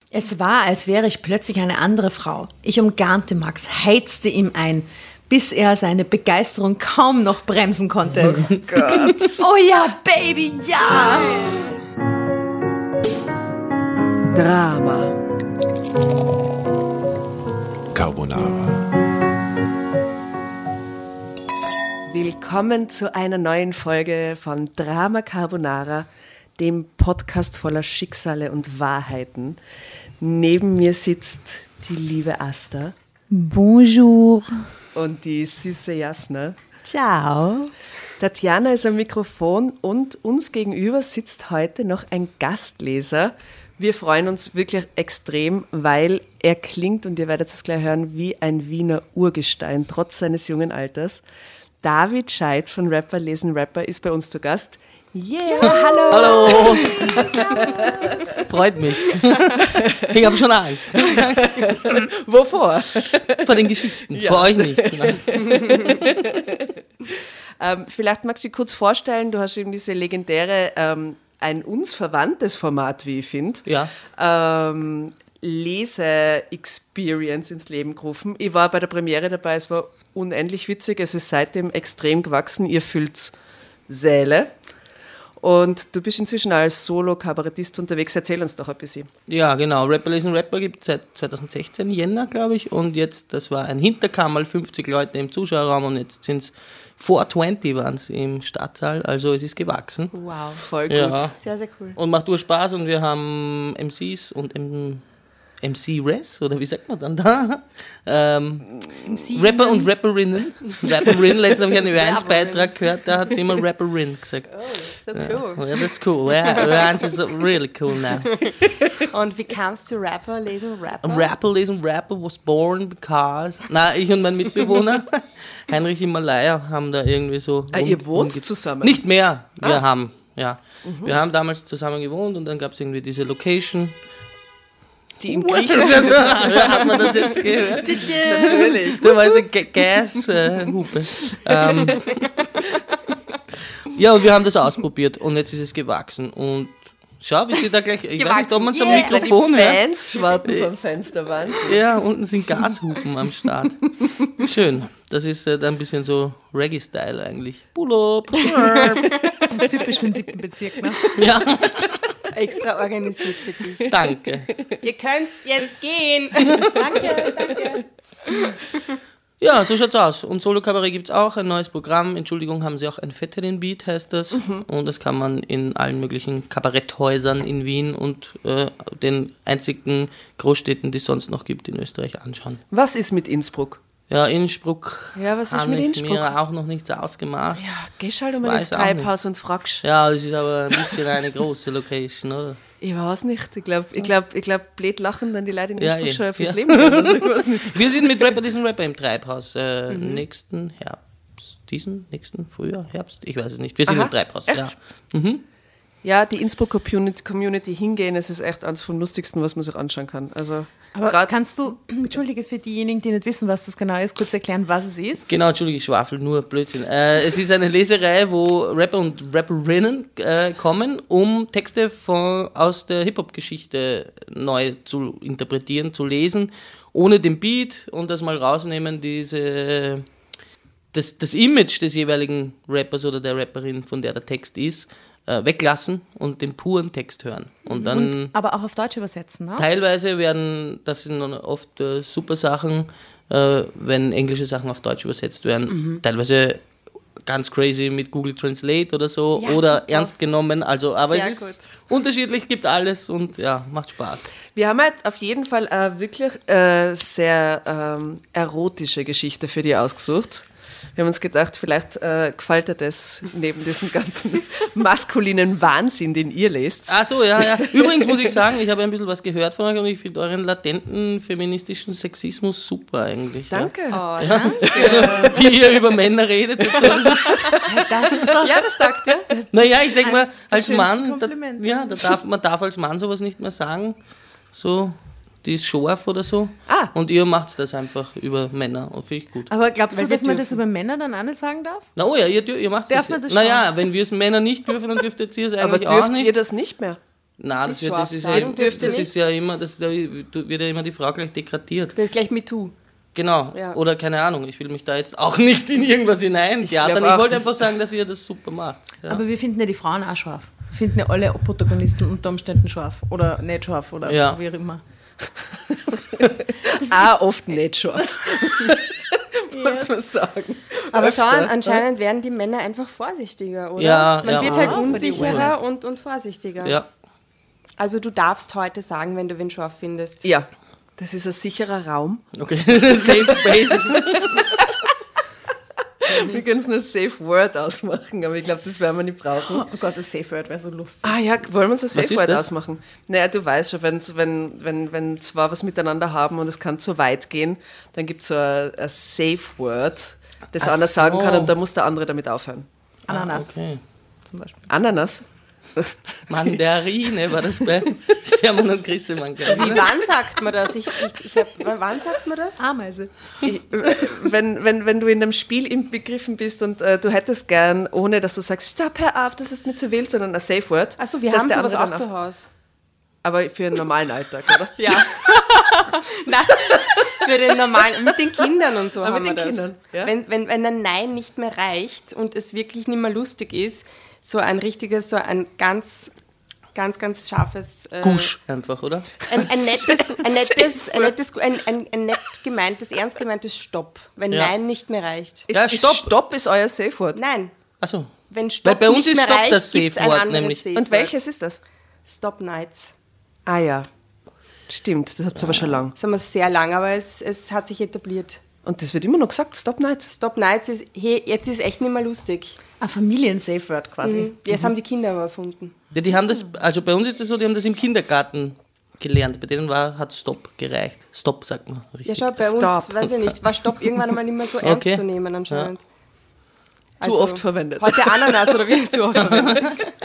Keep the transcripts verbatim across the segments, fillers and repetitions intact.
Es war, als wäre ich plötzlich eine andere Frau. Ich umgarnte Max, heizte ihm ein, bis er seine Begeisterung kaum noch bremsen konnte. Oh Gott. Oh ja, Baby, ja! Drama. Carbonara. Willkommen zu einer neuen Folge von Drama Carbonara, dem Podcast voller Schicksale und Wahrheiten. Neben mir sitzt die liebe Asta. Bonjour. Und die süße Jasna. Ciao. Tatjana ist am Mikrofon und uns gegenüber sitzt heute noch ein Gastleser. Wir freuen uns wirklich extrem, weil er klingt, und ihr werdet es gleich hören, wie ein Wiener Urgestein, trotz seines jungen Alters. David Scheidt von Rapper lesen Rapper ist bei uns zu Gast. Yeah, hallo! Hallo! Freut mich. Ich habe schon Angst. Wovor? Vor den Geschichten, Ja. vor euch nicht. ähm, vielleicht magst du dich kurz vorstellen, du hast eben diese legendäre, ähm, ein uns verwandtes Format, wie ich finde, Ja. ähm, Lese-Experience ins Leben gerufen. Ich war bei der Premiere dabei, es war unendlich witzig, es ist seitdem extrem gewachsen, ihr füllt Säle. Und du bist inzwischen als Solo-Kabarettist unterwegs. Erzähl uns doch ein bisschen. Ja, genau. Rapper lesen Rapper gibt es seit zwanzig sechzehn, Jänner, glaube ich. Und jetzt, das war ein Hinterkammerl, fünfzig Leute im Zuschauerraum und jetzt sind es vierhundertzwanzig waren es im Stadtsaal. Also es ist gewachsen. Wow, voll gut. Ja. Sehr, sehr cool. Und macht nur Spaß und wir haben M Cs und M- M C-Res, oder wie sagt man dann da? Ähm, Rapper und Rapperinnen. Rapperinnen, letztens habe ich einen Ö eins Beitrag gehört, da hat sie immer Rapperin gesagt. Oh, so cool. Ja, that's cool. Yeah, Ö eins is really cool now. Und wie kamst du Rapper, lesen Rapper? Rapper lesen Rapper was born because... Na, ich und mein Mitbewohner, Heinrich Himalaya, haben da irgendwie so... Ah, rum- ihr wohnt rumge- zusammen? Nicht mehr, wir Ah. haben, ja. Wir haben damals zusammen gewohnt und dann gab es irgendwie diese Location. Die im Ja, Griechischen. so, hat man das jetzt gehört? Natürlich. Da war diese Ga- Gas-Hupe. ähm. Ja, und wir haben das ausprobiert und jetzt ist es gewachsen. Und schau, wie sie da gleich... Ich weiß nicht, ob man zum Yeah. Mikrofon Die hört. Fans schwarten vom Fenster, Wahnsinn. Ja, unten sind Gashupen am Start. Schön. Das ist äh, dann ein bisschen so Reggae-Style eigentlich. Pull up. Typisch für den siebten Bezirk, ne? Ja, Extra organisiert für dich. danke. Ihr könnt's jetzt gehen. Danke, danke. Ja, so schaut's aus. Und Solo-Kabarett gibt's auch, ein neues Programm. Entschuldigung, haben sie auch ein Fetteren-Beat, heißt das. Mhm. Und das kann man in allen möglichen Kabaretthäusern in Wien und äh, den einzigen Großstädten, die es sonst noch gibt in Österreich, anschauen. Was ist mit Innsbruck? Ja, Innsbruck Ja, was ist habe mit ich Innsbruck? mir auch noch nichts ausgemacht. Ja, gehst halt Ich mal ins weiß auch nicht. Treibhaus und fragst. Ja, das ist aber ein bisschen eine große Location, oder? Ich weiß nicht. Ich glaube, ich glaub, ich glaub, blöd lachen dann die Leute in Ja, Innsbruck eh. schon fürs Ja. Leben. Also, ich weiß nicht. Wir sind mit Rapper diesen Rapper im Treibhaus. Äh, Mhm. Nächsten Herbst. Diesen? Nächsten Frühjahr? Herbst? Ich weiß es nicht. Wir sind Aha, im Treibhaus. echt? Ja. Mhm. Ja, die Innsbruck Community, Community hingehen, es ist echt eins vom Lustigsten, was man sich anschauen kann. Also, Aber grad- kannst du, entschuldige, für diejenigen, die nicht wissen, was das genau ist, kurz erklären, was es ist? Genau, Entschuldige, ich schwafel, nur Blödsinn. Äh, es ist eine Leserei, wo Rapper und Rapperinnen äh, kommen, um Texte von, aus der Hip-Hop-Geschichte neu zu interpretieren, zu lesen, ohne den Beat und das mal rausnehmen, diese, das, das Image des jeweiligen Rappers oder der Rapperin, von der der Text ist, äh, weglassen und den puren Text hören. Und dann... Und, aber auch auf Deutsch übersetzen, ne? Teilweise werden, das sind dann oft äh, super Sachen, äh, wenn englische Sachen auf Deutsch übersetzt werden. Mhm. Teilweise ganz crazy mit Google Translate oder so Ja, oder super. ernst genommen. Also, aber Sehr es ist unterschiedlich, gibt alles und ja, macht Spaß. Wir haben halt auf jeden Fall eine wirklich äh, sehr ähm, erotische Geschichte für dich ausgesucht. Wir haben uns gedacht, vielleicht äh, gefällt dir das neben diesem ganzen maskulinen Wahnsinn, den ihr lest. Ach so, ja, ja. Übrigens muss ich sagen, ich habe ein bisschen was gehört von euch und ich finde euren latenten feministischen Sexismus super eigentlich. Danke. Oh, Ja. Wie ihr über Männer redet. Und so. das ist doch... Ja, das taugt ja. Naja, ich denke mal, Das ist das als schönste Mann, da, Kompliment. ja, da darf, man darf als Mann sowas nicht mehr sagen. So, die ist scharf oder so. Ah. Und ihr macht das einfach über Männer. Und finde ich gut. Aber glaubst Weil du, wir dass man das dürfen. über Männer dann auch nicht sagen darf? Na oh ja, ihr, dür- ihr macht Darf das. man das Naja, wenn wir es Männer nicht dürfen, dann dürft ihr es Aber eigentlich auch dürft nicht. ihr das nicht mehr? Nein, das, Die wird, das, scharf ist, sein ja, dürfte das nicht. ist ja immer, das da wird ja immer die Frau gleich degradiert. Das ist gleich MeToo. Genau. Ja. Oder keine Ahnung, ich will mich da jetzt auch nicht in irgendwas hinein. Ich, glaub ich auch, wollte das- einfach sagen, dass ihr das super macht. Ja. Aber wir finden ja die Frauen auch scharf. Wir finden ja alle Protagonisten unter Umständen scharf. Oder nicht scharf oder Ja. wie auch immer. Auch oft nicht scharf. Muss man sagen. Aber Öfter. schauen, anscheinend werden die Männer einfach vorsichtiger, oder? Ja, Man ja. wird halt Ah, für die unsicherer Wellness. und, und vorsichtiger. ja. Also du darfst heute sagen, wenn du wen scharf findest. Ja, das ist ein sicherer Raum. Okay. Safe Space. Wir können es nur Safe Word ausmachen, aber ich glaube, das werden wir nicht brauchen. Oh Gott, das Safe Word wäre so lustig. Ah ja, wollen wir uns ein Was Safe ist Word das? ausmachen? Naja, du weißt schon, wenn's, wenn, wenn, wenn zwei was miteinander haben und es kann zu weit gehen, dann gibt es so ein, ein Safe Word, das Ach einer sagen so. kann und da muss der andere damit aufhören. Ananas Okay. zum Beispiel. Ananas? Mandarine war das bei Stermann und Grissemann. Wie, wann sagt man das? Ich, ich, ich hab, wann sagt man das? Ameise. wenn, wenn, wenn du in einem Spiel inbegriffen bist und äh, du hättest gern, ohne dass du sagst, stopp, hör auf, das ist nicht zu wild, sondern ein Safe Word. Achso, wir dass haben der sowas andere auch dann zu Hause. Aber für einen normalen Alltag, oder? Ja. Nein, für den normalen, mit den Kindern und so Ah, haben mit wir den das. Kindern, ja. Wenn, wenn, wenn ein Nein nicht mehr reicht und es wirklich nicht mehr lustig ist, so ein richtiges, so ein ganz, ganz, ganz scharfes... Äh, Gusch einfach, oder? Ein, ein nettes, ein nettes, ein nettes, ein, ein, ein nett gemeintes, ernst gemeintes Stopp, wenn Ja. Nein nicht mehr reicht. Ist, Ja, ist Stopp. Stopp ist euer Safe Word. Nein, Achso. wenn Stopp Weil bei uns nicht ist mehr Stopp reicht, das gibt's ein Safe-Wort anderes nämlich. Safe Und Word. welches ist das? Stop Nights. Ah ja, stimmt, das habt ihr aber schon lang. Das haben wir sehr lang, aber es, es hat sich etabliert. Und das wird immer noch gesagt, Stop Nights. Stop Nights ist, hey, jetzt ist echt nicht mehr lustig. Ein Familien-Safe Word quasi. Mhm. Das haben die Kinder aber erfunden. Ja, die haben das, also bei uns ist das so, die haben das im Kindergarten gelernt. Bei denen war, hat Stopp gereicht. Stopp, sagt man Ja, richtig. schau, bei uns, Stop. weiß ich nicht, war Stopp irgendwann einmal nicht mehr so ernst Okay. zu nehmen anscheinend. Zu oft verwendet. Heute Ananas oder wie zu oft verwendet.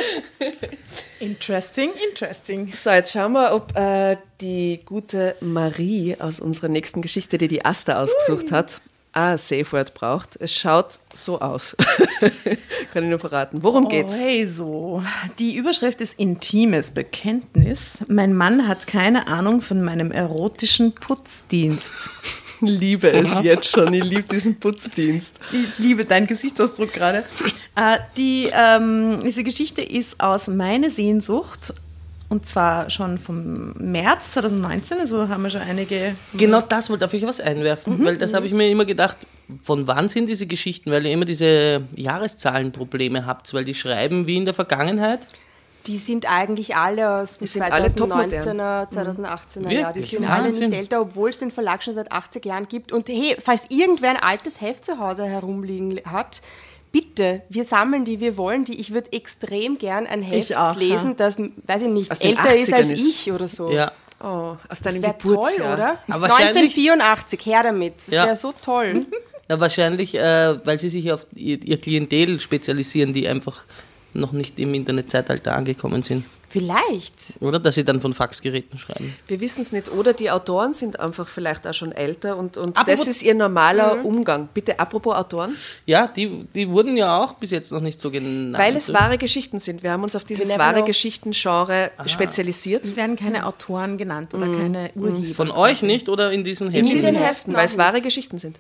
Interesting, interesting. So, jetzt schauen wir, ob äh, die gute Marie aus unserer nächsten Geschichte, die die Asta ausgesucht hat, auch ein Safe Word braucht. Es schaut so aus. Kann ich nur verraten. Worum geht's? Also, die Überschrift ist Intimes Bekenntnis. Mein Mann hat keine Ahnung von meinem erotischen Putzdienst. Ich liebe es jetzt schon. Ich liebe diesen Putzdienst. Ich liebe deinen Gesichtsausdruck gerade. Äh, die, ähm, diese Geschichte ist aus Meine Sehnsucht und zwar schon vom März zwanzig neunzehn, also haben wir schon einige... Genau das wollte ich was einwerfen, weil das habe ich mir immer gedacht, von wann sind diese Geschichten, weil ihr immer diese Jahreszahlenprobleme habt, weil die schreiben wie in der Vergangenheit. Die sind eigentlich alle aus dem Die sind alle zweitausendneunzehner, zweitausendachtzehner Jahr. Die Wirklich? sind alle Wahnsinn. nicht älter, obwohl es den Verlag schon seit achtzig Jahren gibt. Und hey, falls irgendwer ein altes Heft zu Hause herumliegen hat, bitte, wir sammeln die, wir wollen die. Ich würde extrem gern ein Heft Ich auch, lesen, ja. das, weiß ich nicht, Aus den älter ist als achtzigern ist. ich oder so. Ja. Oh, aus Das deinem wäre toll, Geburtsjahr. oder? Aber wahrscheinlich- neunzehnhundertvierundachtzig, her damit. Das Ja. wäre so toll. Na, wahrscheinlich, äh, weil sie sich auf ihr, ihr Klientel spezialisieren, die einfach noch nicht im Internetzeitalter angekommen sind. Vielleicht. Oder? Dass sie dann von Faxgeräten schreiben. Wir wissen es nicht. Oder die Autoren sind einfach vielleicht auch schon älter und, und Apropos- das ist ihr normaler Umgang. Bitte, apropos Autoren. Ja, die, die wurden ja auch bis jetzt noch nicht so genannt. Weil es wahre Geschichten sind. Wir haben uns auf dieses never wahre know. Geschichten-Genre spezialisiert. Es werden keine Autoren genannt oder keine Urheber. Von euch nicht oder in diesen In Heften? diesen diesen Heften, Heften weil auch es wahre nicht. Geschichten sind.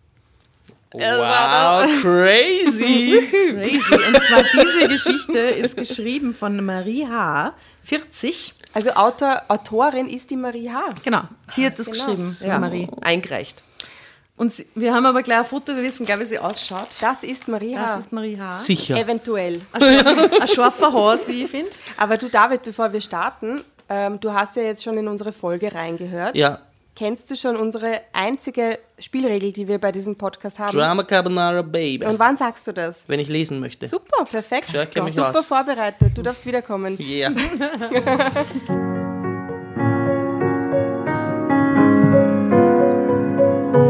Wow, crazy! Crazy. Und zwar diese Geschichte ist geschrieben von Marie H., vierzig. Also Autor, Autorin ist die Marie H. Genau, sie hat das Genau. geschrieben, Ja, Marie. eingereicht. Und sie, wir haben aber gleich ein Foto, wir wissen gleich, wie sie ausschaut. Das ist Marie H. Das ist Marie H. Sicher. Eventuell. Ein scharfer Haus, wie ich finde. Aber du, David, bevor wir starten, ähm, du hast ja jetzt schon in unsere Folge reingehört. Ja. Kennst du schon unsere einzige Spielregel, die wir bei diesem Podcast haben? Drama Carbonara Baby. Und wann sagst du das? Wenn ich lesen möchte. Super, perfekt. Ja, ich kenn mich Super aus. vorbereitet. Du darfst wiederkommen. Ja.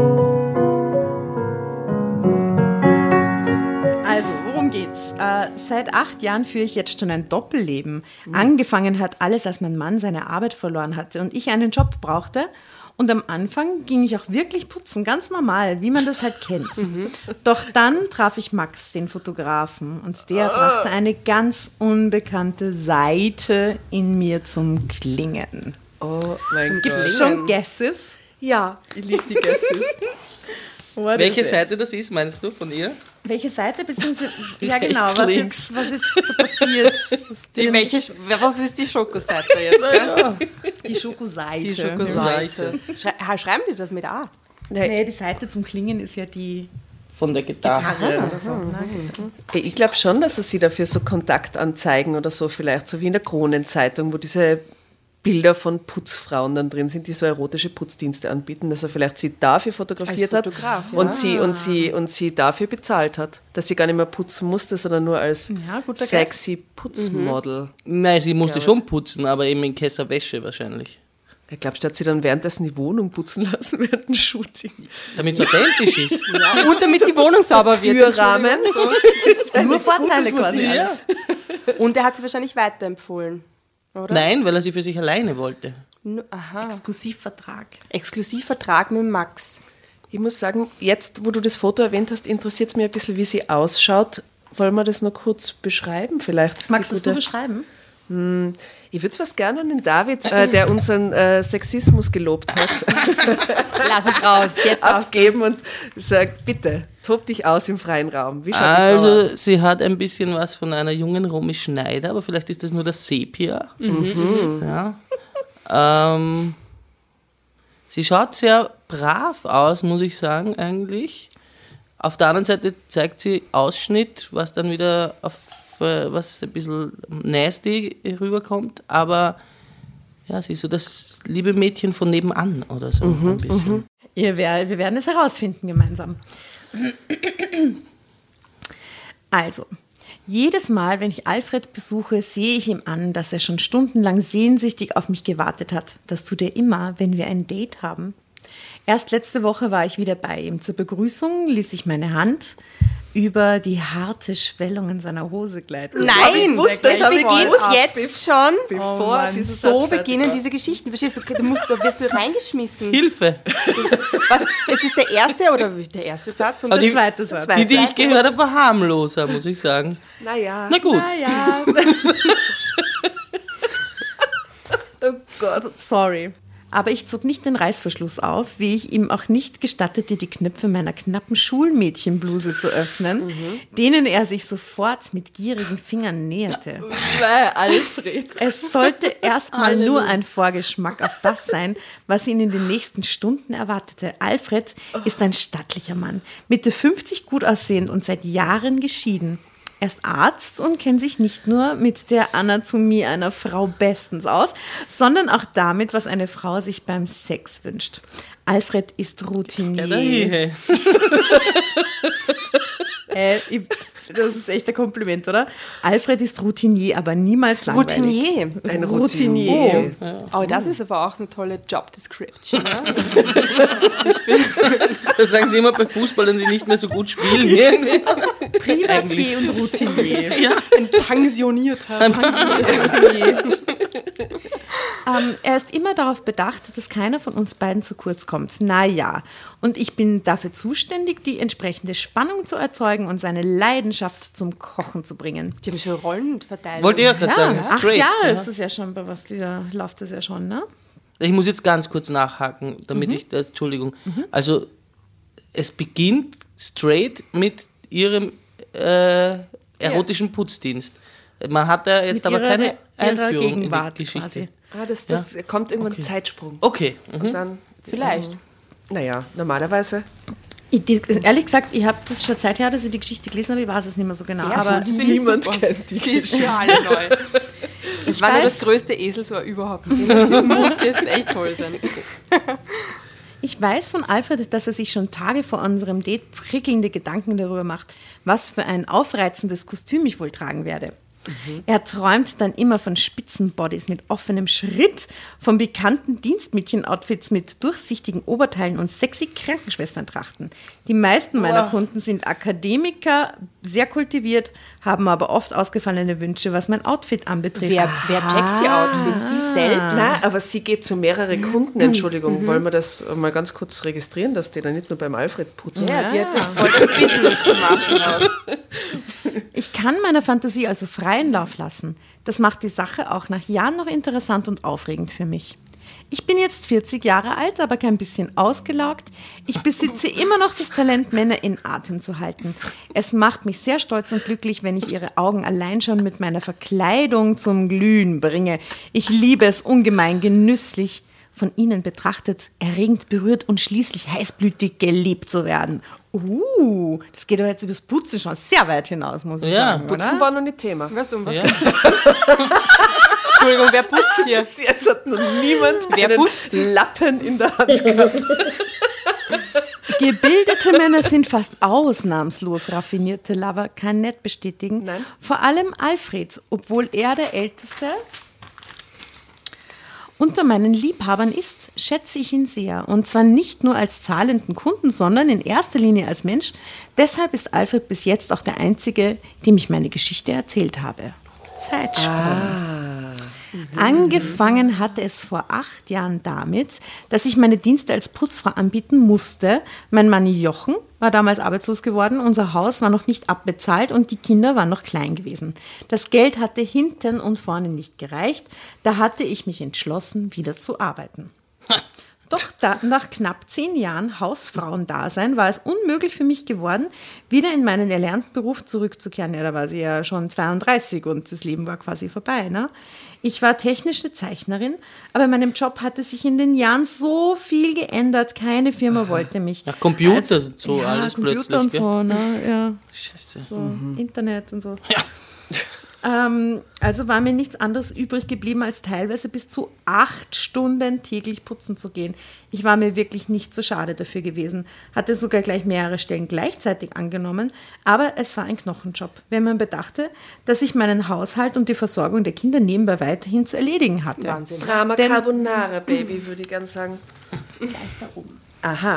Also, worum geht's? Äh, Seit acht Jahren führe ich jetzt schon ein Doppelleben. Mhm. Angefangen hat alles, als mein Mann seine Arbeit verloren hatte und ich einen Job brauchte. Und am Anfang ging ich auch wirklich putzen, ganz normal, wie man das halt kennt. Mhm. Doch dann traf ich Max, den Fotografen, und der brachte eine ganz unbekannte Seite in mir zum Klingen. Oh mein Gibt es schon Guesses? Ja. Ich liebe die Guesses. Welche Seite das ist, meinst du, von ihr? Welche Seite, beziehungsweise, ja genau, was jetzt, was jetzt so passiert. Was, die, welche, was ist die Schokoseite jetzt? Ja. Die Schokoseite. Die Schokoseite. Schrei, schreiben die das mit A? Nee. nee, die Seite zum Klingen ist ja die von der Gitarre. Gitarre oder so. Mhm. Ich glaube schon, dass sie dafür so Kontaktanzeigen oder so vielleicht, so wie in der Kronenzeitung, wo diese Bilder von Putzfrauen dann drin sind, die so erotische Putzdienste anbieten, dass er vielleicht sie dafür fotografiert hat und, ja. sie, und, sie, und sie dafür bezahlt hat, dass sie gar nicht mehr putzen musste, sondern nur als ja, sexy Guess. Putzmodel. Mhm. Nein, sie musste ja. schon putzen, aber eben in Kessel Wäsche wahrscheinlich. Ich glaube, sie hat sie dann währenddessen die Wohnung putzen lassen während dem Shooting. Damit es authentisch ist. Ja. Und damit die Wohnung sauber wird. Türrahmen. So. Nur Vorteile quasi. Ja. Und er hat sie wahrscheinlich weiterempfohlen. Oder? Nein, weil er sie für sich alleine wollte. Aha. Exklusivvertrag. Exklusivvertrag mit Max. Ich muss sagen, jetzt, wo du das Foto erwähnt hast, interessiert es mich ein bisschen, wie sie ausschaut. Wollen wir das noch kurz beschreiben vielleicht? Magst du das so beschreiben? Hm, ich würde es was gerne an den David, äh, der unseren äh, Sexismus gelobt hat, lass es raus, jetzt abgeben und sag, bitte, tob dich aus im freien Raum. Wie schaut also, die Frau aus? Sie hat ein bisschen was von einer jungen Romy Schneider, aber vielleicht ist das nur das Sepia. Mhm. Ja. Ähm, sie schaut sehr brav aus, muss ich sagen, eigentlich. Auf der anderen Seite zeigt sie Ausschnitt, was dann wieder auf was ein bisschen nasty rüberkommt, aber ja, sie ist so das liebe Mädchen von nebenan oder so mhm, ein bisschen. Mhm. Ja, wir, wir werden es herausfinden gemeinsam. Also, jedes Mal, wenn ich Alfred besuche, sehe ich ihm an, dass er schon stundenlang sehnsüchtig auf mich gewartet hat. Das tut er immer, wenn wir ein Date haben. Erst letzte Woche war ich wieder bei ihm. Zur Begrüßung ließ ich meine Hand über die harte Schwellung in seiner Hose gleiten. Nein, das das beginnt jetzt schon. Bevor oh so beginnen diese Geschichten. Verstehst du, du, musst, du wirst so reingeschmissen. Hilfe! Was, ist das der erste oder der erste Satz? Und der die, zweite Satz. Die, die ich gehört habe, war harmloser, muss ich sagen. Naja. Na gut. Naja. Oh Gott, sorry. Aber ich zog nicht den Reißverschluss auf, wie ich ihm auch nicht gestattete, die Knöpfe meiner knappen Schulmädchenbluse zu öffnen, mhm. denen er sich sofort mit gierigen Fingern näherte. Alfred. Es sollte erstmal nur ein Vorgeschmack auf das sein, was ihn in den nächsten Stunden erwartete. Alfred ist ein stattlicher Mann, Mitte fünfzig, gut aussehend und seit Jahren geschieden. Er ist Arzt und kennt sich nicht nur mit der Anatomie einer Frau bestens aus, sondern auch damit, was eine Frau sich beim Sex wünscht. Alfred ist Routinier. äh, ich, das ist echt ein Kompliment, oder? Alfred ist Routinier, aber niemals langweilig. Routinier. Ein Routinier. Oh, ja. Oh, das ist aber auch eine tolle Job Description. Ja? Das sagen sie immer bei Fußballern, die nicht mehr so gut spielen. Irgendwie. Privatier und Routinier. Ja. Ein pensionierter. Ein Routinier. ähm, er ist immer darauf bedacht, dass keiner von uns beiden zu kurz kommt. Naja, und ich bin dafür zuständig, die entsprechende Spannung zu erzeugen und seine Leidenschaft zum Kochen zu bringen. Die haben schon Rollen verteilt. Wollte ich ja gerade ja, sagen. Acht Straight. Jahre Ja. ist das ja schon, bei was da läuft das ja schon, ne? Ich muss jetzt ganz kurz nachhaken, damit mhm. ich das, Entschuldigung. Mhm. Also, es beginnt straight mit ihrem äh, erotischen ja. Putzdienst. Man hat da jetzt mit aber ihrer, keine Einführung Gegenwart in die Geschichte. Quasi. Ah, das, das ja. kommt irgendwann okay. ein Zeitsprung. Okay. Mhm. Und dann, vielleicht. Ähm, naja, normalerweise. Ich, die, ehrlich gesagt, ich habe das schon Zeit her, dass ich die Geschichte gelesen habe, ich weiß es nicht mehr so genau. Sehr aber schön, niemand kennt die Sie ist für alle neu. Das war nur das größte Eselsohr überhaupt. Das muss jetzt echt toll sein. Ich weiß von Alfred, dass er sich schon Tage vor unserem Date prickelnde Gedanken darüber macht, was für ein aufreizendes Kostüm ich wohl tragen werde. Mhm. Er träumt dann immer von Spitzenbodies mit offenem Schritt, von bekannten Dienstmädchen-Outfits mit durchsichtigen Oberteilen und sexy Krankenschwesterntrachten. Die meisten meiner oh. Kunden sind Akademiker, sehr kultiviert, haben aber oft ausgefallene Wünsche, was mein Outfit anbetrifft. Wer, wer checkt die Outfits? Sie selbst? Nein, aber sie geht zu mehreren Kunden, Entschuldigung. Mhm. Wollen wir das mal ganz kurz registrieren, dass die da nicht nur beim Alfred putzen? Ja, die hat jetzt voll das Business gemacht daraus. Ich kann meiner Fantasie also freien Lauf lassen. Das macht die Sache auch nach Jahren noch interessant und aufregend für mich. Ich bin jetzt vierzig Jahre alt, aber kein bisschen ausgelaugt. Ich besitze immer noch das Talent, Männer in Atem zu halten. Es macht mich sehr stolz und glücklich, wenn ich ihre Augen allein schon mit meiner Verkleidung zum Glühen bringe. Ich liebe es ungemein genüsslich, von ihnen betrachtet, erregend berührt und schließlich heißblütig geliebt zu werden. Uh, das geht doch jetzt übers Putzen schon sehr weit hinaus, muss ich ja, sagen, Putzen oder? war noch nicht Thema. Was um was? Ja. Entschuldigung, wer putzt hier? Bis jetzt hat noch niemand Wer einen putzt? Lappen in der Hand gehabt. Gebildete Männer sind fast ausnahmslos raffinierte Lover, kann nicht bestätigen. Nein. Vor allem Alfred, obwohl er der Älteste unter meinen Liebhabern ist, schätze ich ihn sehr. Und zwar nicht nur als zahlenden Kunden, sondern in erster Linie als Mensch. Deshalb ist Alfred bis jetzt auch der Einzige, dem ich meine Geschichte erzählt habe. Zeitsprung. Ah. Angefangen hatte es vor acht Jahren damit, dass ich meine Dienste als Putzfrau anbieten musste. Mein Mann Jochen war damals arbeitslos geworden, unser Haus war noch nicht abbezahlt und die Kinder waren noch klein gewesen. Das Geld hatte hinten und vorne nicht gereicht, da hatte ich mich entschlossen, wieder zu arbeiten. Doch da, nach knapp zehn Jahren Hausfrauendasein war es unmöglich für mich geworden, wieder in meinen erlernten Beruf zurückzukehren. Ja, da war sie ja schon zweiunddreißig und das Leben war quasi vorbei. Ne? Ich war technische Zeichnerin, aber in meinem Job hatte sich in den Jahren so viel geändert. Keine Firma Aha. wollte mich. Ja, Computer als, und so ja, alles Computer plötzlich. und so, ne? Ja. Scheiße. So, mhm. Internet und so. Ja. Ähm, also war mir nichts anderes übrig geblieben, als teilweise bis zu acht Stunden täglich putzen zu gehen. Ich war mir wirklich nicht so schade dafür gewesen, hatte sogar gleich mehrere Stellen gleichzeitig angenommen, aber es war ein Knochenjob, wenn man bedachte, dass ich meinen Haushalt und die Versorgung der Kinder nebenbei weiterhin zu erledigen hatte. Wahnsinn. Drama Denn, Carbonara, Baby, würde ich gern sagen. Gleich da oben. Aha.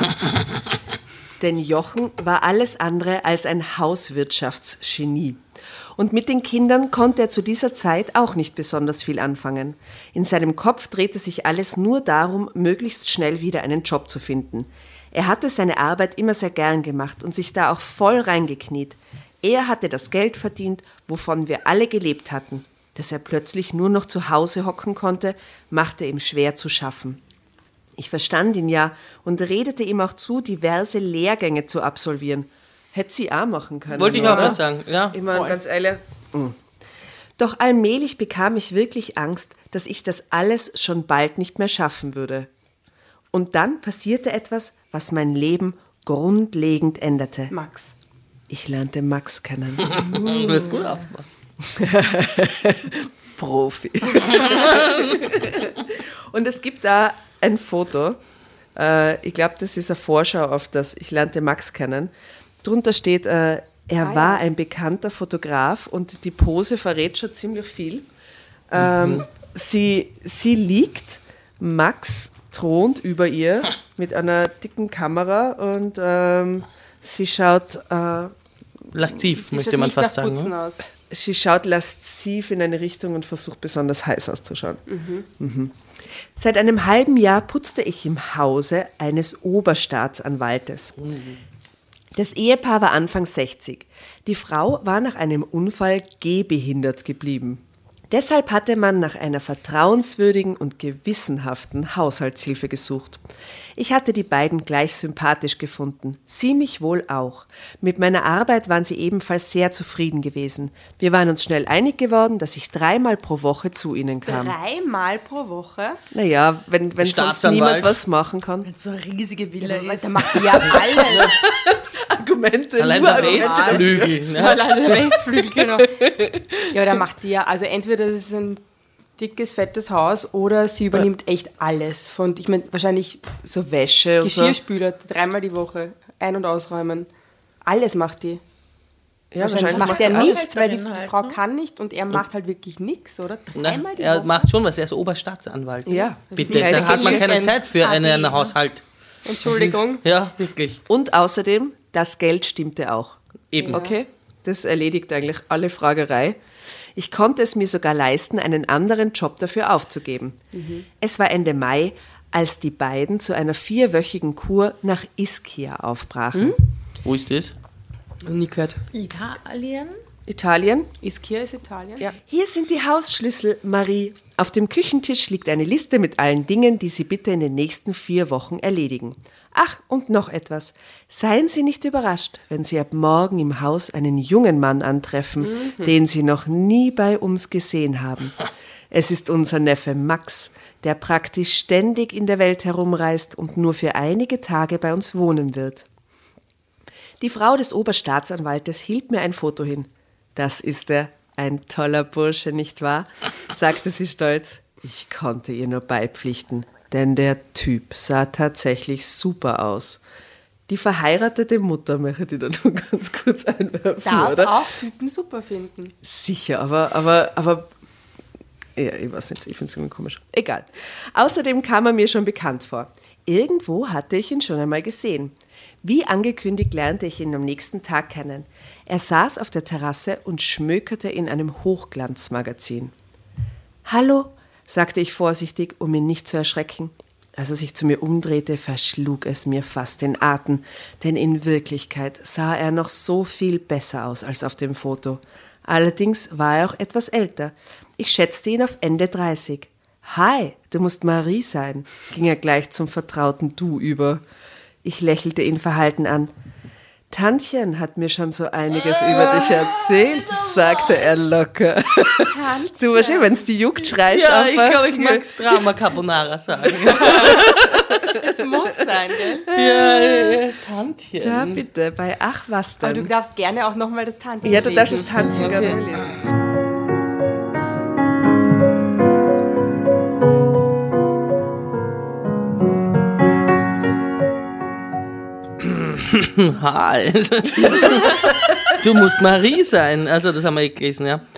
Denn Jochen war alles andere als ein Hauswirtschaftsgenie. Und mit den Kindern konnte er zu dieser Zeit auch nicht besonders viel anfangen. In seinem Kopf drehte sich alles nur darum, möglichst schnell wieder einen Job zu finden. Er hatte seine Arbeit immer sehr gern gemacht und sich da auch voll reingekniet. Er hatte das Geld verdient, wovon wir alle gelebt hatten. Dass er plötzlich nur noch zu Hause hocken konnte, machte ihm schwer zu schaffen. Ich verstand ihn ja und redete ihm auch zu, diverse Lehrgänge zu absolvieren. Hätte sie auch machen können. Wollte ich auch mal sagen, ja. Ich meine, ganz ehrlich. Mh. Doch allmählich bekam ich wirklich Angst, dass ich das alles schon bald nicht mehr schaffen würde. Und dann passierte etwas, was mein Leben grundlegend änderte. Max. Ich lernte Max kennen. Du hast gut aufgepasst. Profi. Und es gibt da ein Foto. Äh, ich glaube, das ist eine Vorschau auf das Ich lernte Max kennen. Drunter steht, äh, er ah, war ja. ein bekannter Fotograf und die Pose verrät schon ziemlich viel. Ähm, mhm. sie, sie liegt, Max thront über ihr mit einer dicken Kamera und ähm, sie schaut... Äh, lasziv, sie möchte schaut man nicht fast nach sagen. Putzen aus. Sie schaut lasziv in eine Richtung und versucht besonders heiß auszuschauen. Mhm. Mhm. Seit einem halben Jahr putzte ich im Hause eines Oberstaatsanwaltes. Mhm. Das Ehepaar war Anfang sechzig. Die Frau war nach einem Unfall gehbehindert geblieben. Deshalb hatte man nach einer vertrauenswürdigen und gewissenhaften Haushaltshilfe gesucht. Ich hatte die beiden gleich sympathisch gefunden, sie mich wohl auch. Mit meiner Arbeit waren sie ebenfalls sehr zufrieden gewesen. Wir waren uns schnell einig geworden, dass ich dreimal pro Woche zu ihnen kam. Dreimal pro Woche? Naja, wenn, wenn sonst niemand was machen kann. Wenn es so eine riesige Villa ja, ist. dann macht die ja alles. Argumente. Allein der Westflügel. Ne? Allein der Westflügel, genau. Ja, aber da macht die ja, also entweder das ist ein dickes, fettes Haus oder sie übernimmt echt alles. Von, ich meine, wahrscheinlich so Wäsche und Geschirrspüler, so. Dreimal die Woche ein- und ausräumen. Alles macht die. Ja, Wahrscheinlich macht macht er sie alles. nichts, weil die, darin die halt, Frau ne? kann nicht und er macht halt wirklich nichts, oder? Nein, Dreimal die er Woche. macht schon was, er ist Oberstaatsanwalt. Ja. Bitte, wie heißt da hat man das? keine Ein Zeit für A D, einen ne? Haushalt. Entschuldigung. Ja, wirklich. Und außerdem, das Geld stimmte auch. Eben. Okay, das erledigt eigentlich alle Fragerei. Ich konnte es mir sogar leisten, einen anderen Job dafür aufzugeben. Mhm. Es war Ende Mai, als die beiden zu einer vierwöchigen Kur nach Ischia aufbrachen. Mhm. Wo ist das? Nie gehört. Italien? Italien. Ischia ist Italien? Ja. Hier sind die Hausschlüssel, Marie. Auf dem Küchentisch liegt eine Liste mit allen Dingen, die Sie bitte in den nächsten vier Wochen erledigen. Ach, und noch etwas. Seien Sie nicht überrascht, wenn Sie ab morgen im Haus einen jungen Mann antreffen, mhm. den Sie noch nie bei uns gesehen haben. Es ist unser Neffe Max, der praktisch ständig in der Welt herumreist und nur für einige Tage bei uns wohnen wird. Die Frau des Oberstaatsanwaltes hielt mir ein Foto hin. Das ist er, ein toller Bursche, nicht wahr? Sagte sie stolz. Ich konnte ihr nur beipflichten, denn der Typ sah tatsächlich super aus. Die verheiratete Mutter möchte die da nur ganz kurz einwerfen, Darf oder? auch Typen super finden. Sicher, aber, aber, aber, ja, ich weiß nicht, ich finde es irgendwie komisch. Egal. Außerdem kam er mir schon bekannt vor. Irgendwo hatte ich ihn schon einmal gesehen. Wie angekündigt lernte ich ihn am nächsten Tag kennen. Er saß auf der Terrasse und schmökerte in einem Hochglanzmagazin. »Hallo«, sagte ich vorsichtig, um ihn nicht zu erschrecken. Als er sich zu mir umdrehte, verschlug es mir fast den Atem, denn in Wirklichkeit sah er noch so viel besser aus als auf dem Foto. Allerdings war er auch etwas älter. Ich schätzte ihn auf Ende dreißig. »Hi, du musst Marie sein«, ging er gleich zum vertrauten Du über. Ich lächelte ihn verhalten an. »Tantchen hat mir schon so einiges über dich erzählt«, sagte er locker. Tantchen. Du wahrscheinlich, wenn es die juckt, schreist Ja, ich einfach. glaube, ich mag Drama Carbonara sagen. Es muss sein, gell? ja, ja, ja, Tantchen. Ja, bitte, bei Ach was Aber denn? du darfst gerne auch nochmal das Tantchen Ja, du darfst das lesen. Tantchen Okay. gerne lesen. Hi. Du musst Marie sein. Also, das haben wir eh gelesen, ja.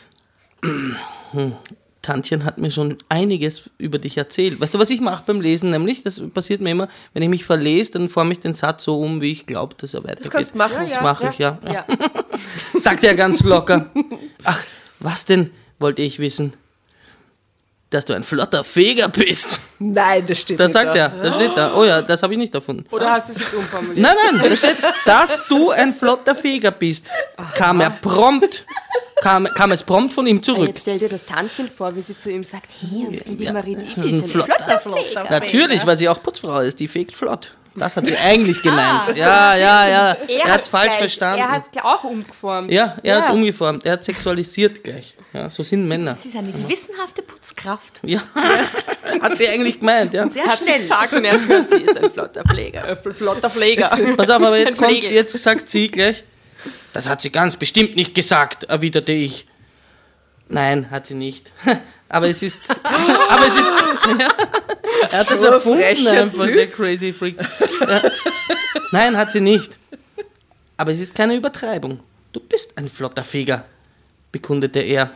Tantchen hat mir schon einiges über dich erzählt. Weißt du, was ich mache beim Lesen? Nämlich, das passiert mir immer, wenn ich mich verlese, dann forme ich den Satz so um, wie ich glaube, dass er weitergeht. Das kannst du machen. Das mache ich, ja. ja. Sagt er ganz locker. Ach, was denn, wollte ich wissen. Dass du ein flotter Feger bist. Nein, das steht Das nicht sagt da. er, das steht da. Oh ja, das habe ich nicht erfunden. Oder hast du es jetzt umformuliert? Nein, nein, da steht, dass du ein flotter Feger bist. Kam er prompt, kam, kam es prompt von ihm zurück. Jetzt stell dir das Tantchen vor, wie sie zu ihm sagt, hey, ist die, die Ja, Marie, die das ist ein ist flotter ein flotter Feger. Natürlich, weil sie auch Putzfrau ist, die fegt flott. Das hat sie eigentlich gemeint. ja, ja, ja. Er, hat es hat's falsch gleich- verstanden. Er hat es auch umgeformt. ja, er hat es umgeformt. Er hat sexualisiert gleich. Ja, so sind Männer. Sie ist eine gewissenhafte Putzkraft. Ja, hat sie eigentlich gemeint, ja. Sehr Hat sie schnell. gesagt und er hört, sie ist ein flotter Pfleger. Äh, flotter Pfleger. Pass auf, aber jetzt Ein kommt, Flegel. jetzt sagt sie gleich, das hat sie ganz bestimmt nicht gesagt, erwiderte ich. Nein, hat sie nicht. Aber es ist, aber es ist, ja, er hat das So erfunden frecher einfach, Typ. der Crazy Freak. Ja. Nein, hat sie nicht. Aber es ist keine Übertreibung. Du bist ein flotter Feger, bekundete er.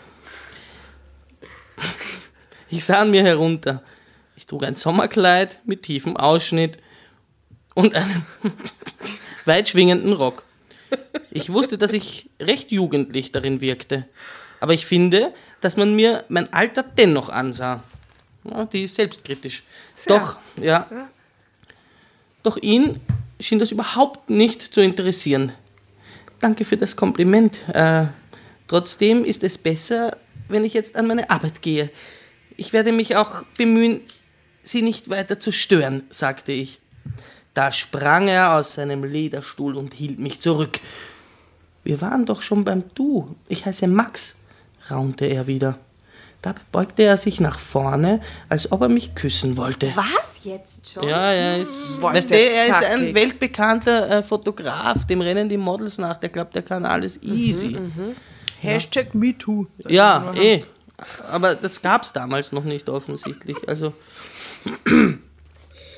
Ich sah an mir herunter. Ich trug ein Sommerkleid mit tiefem Ausschnitt und einen weit schwingenden Rock. Ich wusste, dass ich recht jugendlich darin wirkte. Aber ich finde, dass man mir mein Alter dennoch ansah. Ja, die ist selbstkritisch. Doch, ja. Doch ihn schien das überhaupt nicht zu interessieren. Danke für das Kompliment. Äh, trotzdem ist es besser, wenn ich jetzt an meine Arbeit gehe. Ich werde mich auch bemühen, Sie nicht weiter zu stören, sagte ich. Da sprang er aus seinem Lederstuhl und hielt mich zurück. Wir waren doch schon beim Du. Ich heiße Max, raunte er wieder. Dabei beugte er sich nach vorne, als ob er mich küssen wollte. Was jetzt schon? Ja, er ist, Boah, weißt ist du, der er ist ein zackig. weltbekannter äh, Fotograf, dem rennen die Models nach, der glaubt, der kann alles easy. Hashtag MeToo. Ja, eh. Aber das gab es damals noch nicht offensichtlich. Also,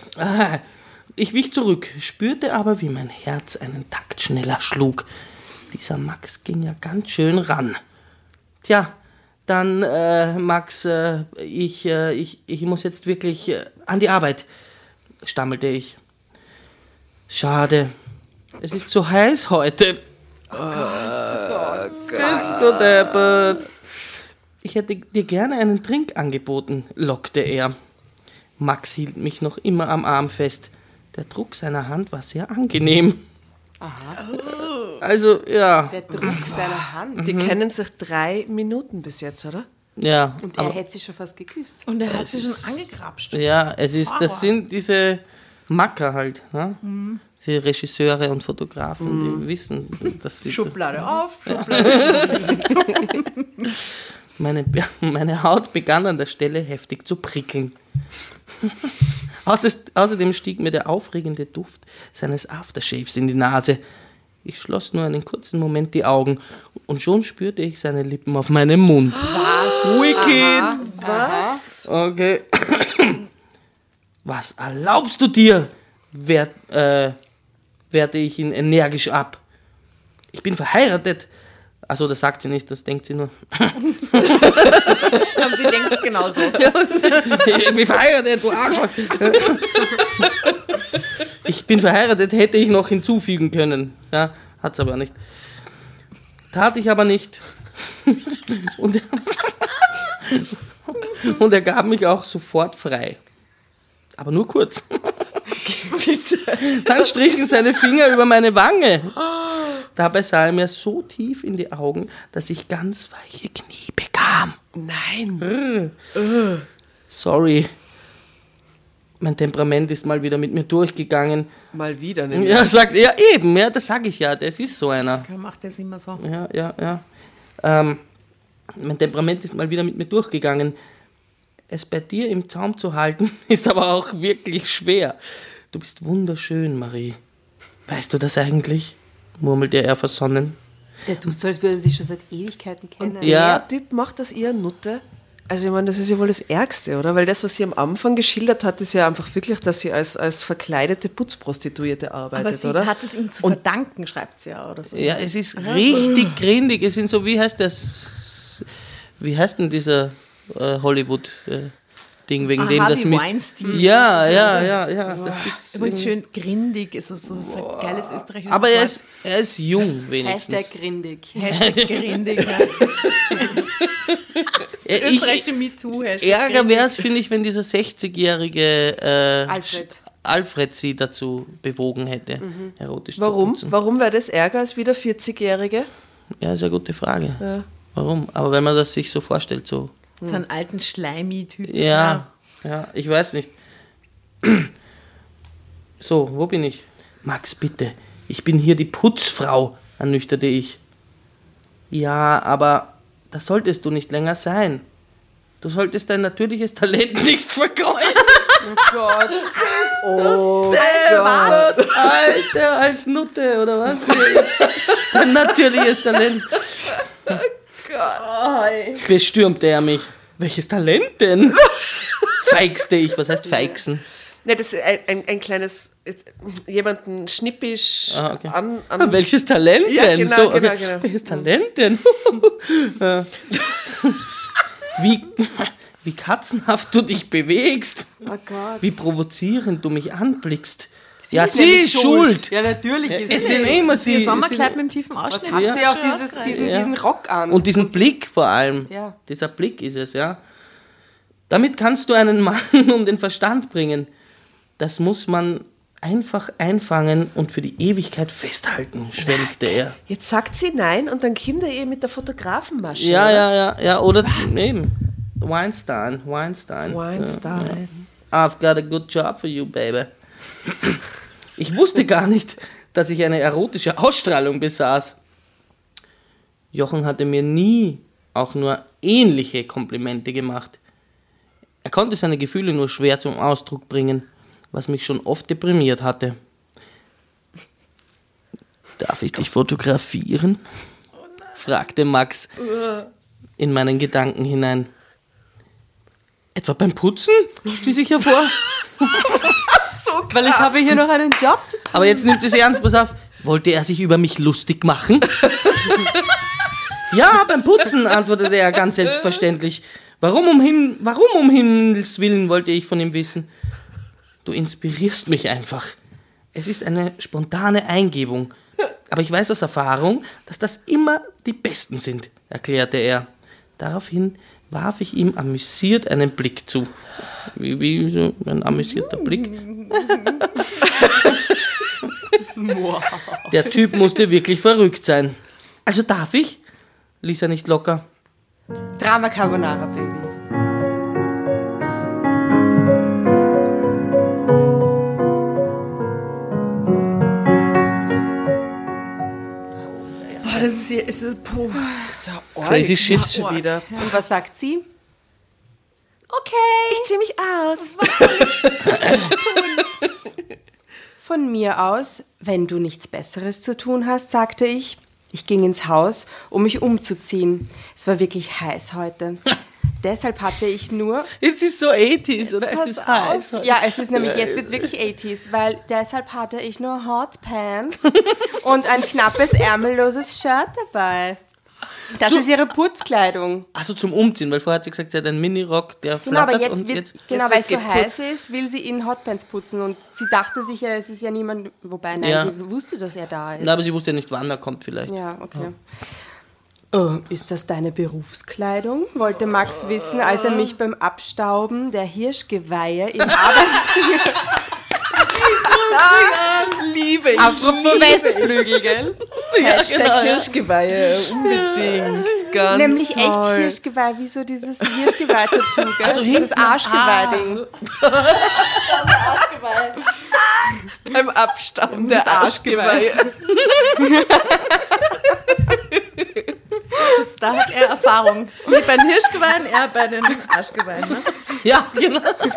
ich wich zurück, spürte aber, wie mein Herz einen Takt schneller schlug. Dieser Max ging ja ganz schön ran. Tja, dann, äh, Max, äh, ich, äh, ich, ich muss jetzt wirklich äh, an die Arbeit, stammelte ich. Schade, es ist so heiß heute. Oh Gott, bist du deppert. Ich hätte dir gerne einen Trink angeboten, lockte er. Max hielt mich noch immer am Arm fest. Der Druck seiner Hand war sehr angenehm. Aha. Also, ja. Der Druck seiner Hand. Die kennen sich drei Minuten bis jetzt, oder? Ja, Und er aber, hätte sie schon fast geküsst. Und er hat sie schon angegrapscht. ja, es ist, das sind diese Macker halt, ne? Mhm. Die Regisseure und Fotografen, mhm. die wissen, dass sie... Schublade auf, Schublade. Meine, meine Haut begann an der Stelle heftig zu prickeln. Außerdem stieg mir der aufregende Duft seines Aftershaves in die Nase. Ich schloss nur einen kurzen Moment die Augen und schon spürte ich seine Lippen auf meinem Mund. Was? Wicked! Was? Okay. Was erlaubst du dir? Wer, äh, wehrte ich ihn energisch ab. Ich bin verheiratet. Also das sagt sie nicht, das denkt sie nur. Aber sie denkt es genauso. Ja, ich bin verheiratet, du Arschloch. Ich bin verheiratet, hätte ich noch hinzufügen können. Ja, hat's aber nicht. Tat ich aber nicht. Und er, und er gab mich auch sofort frei. Aber nur kurz. Dann strichen seine Finger über meine Wange. Dabei sah er mir so tief in die Augen, dass ich ganz weiche Knie bekam. Nein. Äh. Sorry. Mein Temperament ist mal wieder mit mir durchgegangen. Mal wieder, nämlich. Ja, sagt er eben, ja, das sage ich ja, das ist so einer. Er macht das immer so. Ja, ja, ja. Ähm, mein Temperament ist mal wieder mit mir durchgegangen. Es bei dir im Zaum zu halten, ist aber auch wirklich schwer. Du bist wunderschön, Marie. Weißt du das eigentlich? Murmelte er versonnen. Der tut so, als würde er sich schon seit Ewigkeiten kennen. Ja. Der Typ macht das eher Nutte. Also ich meine, das ist ja wohl das Ärgste, oder? Weil das, was sie am Anfang geschildert hat, ist ja einfach wirklich, dass sie als, als verkleidete Putzprostituierte arbeitet, Aber sie oder? hat es ihm zu Und- verdanken, schreibt sie ja, oder so. Ja, es ist richtig grindig. Es sind so, wie heißt das? Wie heißt denn dieser äh, Hollywood-Ding, wegen Ah, dem Harvey das mit. Weinstein. Ja, ja, ja, ja. Das ist Übrigens irgendwie- schön grindig ist es so. Das ist ein geiles österreichisches Aber er Wort. ist, er ist jung, wenigstens. Hashtag grindig. Hashtag grindig. Ja. Äh, ich, Österreichische MeToo. Hashtag Ärger grindig. wäre es, finde ich, wenn dieser sechzigjährige äh, Alfred. Alfred sie dazu bewogen hätte, erotisch Warum? zu putzen. Warum wäre das Ärger als wie der vierzig-Jährige? Ja, ist eine gute Frage. Ja. Warum? Aber wenn man das sich so vorstellt, so. So einen alten Schleimi-Typ. Ja, ja, ich weiß nicht. So, wo bin ich? Max, bitte. Ich bin hier die Putzfrau, ernüchterte ich. Ja, aber das solltest du nicht länger sein. Du solltest dein natürliches Talent nicht vergeuden. Oh Gott. Oh Was? Alter, als Nutte, oder was? Dein natürliches Talent. Bestürmte er mich. Welches Talent denn? Feixte ich. Was heißt feixen? Ne, das ist ein, ein, ein kleines, äh, jemanden schnippisch Ah, okay. an, Ah, an welches Talent Ja, denn? genau, so, okay. genau, genau. Welches Talent denn? Ja. wie, wie katzenhaft du dich bewegst. Oh Gott. Wie provozierend du mich anblickst. ja, ist sie nämlich ist schuld. Ja, natürlich ist Es sie. sind immer Ihr sie. Sommerkleid mit dem tiefen Was Ausschnitt. hat ist sie auch schon dieses, ausgereicht. diesen, Ja. diesen Rock an? Und diesen Blick vor allem. Ja. Dieser Blick ist es, ja. Damit kannst du einen Mann um den Verstand bringen. Das muss man einfach einfangen und für die Ewigkeit festhalten, schwelgte er. Jetzt sagt sie nein und dann kommt er ihr mit der Fotografenmasche. Ja, oder? ja, ja, ja, oder eben. Weinstein, Weinstein. Weinstein. Ja. I've got a good job for you, baby. Ich wusste gar nicht, dass ich eine erotische Ausstrahlung besaß. Jochen hatte mir nie auch nur ähnliche Komplimente gemacht. Er konnte seine Gefühle nur schwer zum Ausdruck bringen, was mich schon oft deprimiert hatte. Darf ich dich fotografieren? Fragte Max in meinen Gedanken hinein. Etwa beim Putzen? Stieß ich hervor. Weil ich habe hier noch einen Job zu tun. Aber jetzt nimmt sie es ernst, pass auf. Wollte er sich über mich lustig machen? Ja, beim Putzen, antwortete er ganz selbstverständlich. Warum um, Him- Warum um Himmels Willen, wollte ich von ihm wissen. Du inspirierst mich einfach. Es ist eine spontane Eingebung. Aber ich weiß aus Erfahrung, dass das immer die Besten sind, erklärte er. Daraufhin warf ich ihm amüsiert einen Blick zu. Wie, wie so ein amüsierter Blick. Der Typ musste wirklich verrückt sein. Also darf ich? Ließ er nicht locker. Drama Carbonara, Baby. Boah, das ist hier, ist es, puh. Das ist ja arg. Crazy shit. Ja, schon wieder. Und was sagt sie? Okay. Ich zieh mich aus. Von mir aus, wenn du nichts Besseres zu tun hast, sagte ich. Ich ging ins Haus, um mich umzuziehen. Es war wirklich heiß heute. Deshalb hatte ich nur... Es ist so achtziger, oder? Es Pass ist heiß. auf. Ja, es ist nämlich, jetzt wird es wirklich achtziger, weil deshalb hatte ich nur Hotpants und ein knappes, ärmelloses Shirt dabei. Das So- ist ihre Putzkleidung. Also zum Umziehen, weil vorher hat sie gesagt, sie hat einen Minirock, der Genau, aber flattert jetzt und wird, jetzt... genau, jetzt weil es so wird heiß geputzt. ist, will sie in Hotpants putzen und sie dachte sich ja, es ist ja niemand, wobei, nein, Ja. sie wusste, dass er da ist. Na, aber sie wusste ja nicht, wann er kommt vielleicht. Ja, okay. Oh, ist das deine Berufskleidung? Wollte Max wissen, als er mich beim Abstauben der Hirschgeweihe im Arbeitszimmer... Liebe ich. Apropos Westflügel, gell? Hashtag Hirschgeweihe, unbedingt. Ganz Nämlich toll. echt Hirschgeweih, wie so dieses Hirschgeweih-Tattoo, gell? Also dieses hinten- Arschgeweih-Ding. Beim Abstauben der Arschgeweihe. Da hat er Erfahrung. Sie bei den Hirschgeweihen, er bei den Arschgeweihen. Ne? Ja, genau.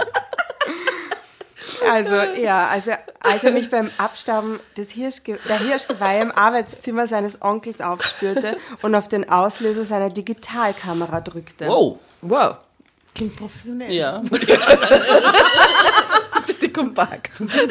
Also, ja, also als er mich beim Abstauben des Hirschge der Hirschgeweihe im Arbeitszimmer seines Onkels aufspürte und auf den Auslöser seiner Digitalkamera drückte. Wow. Wow. Klingt professionell. Ja. Kompakt.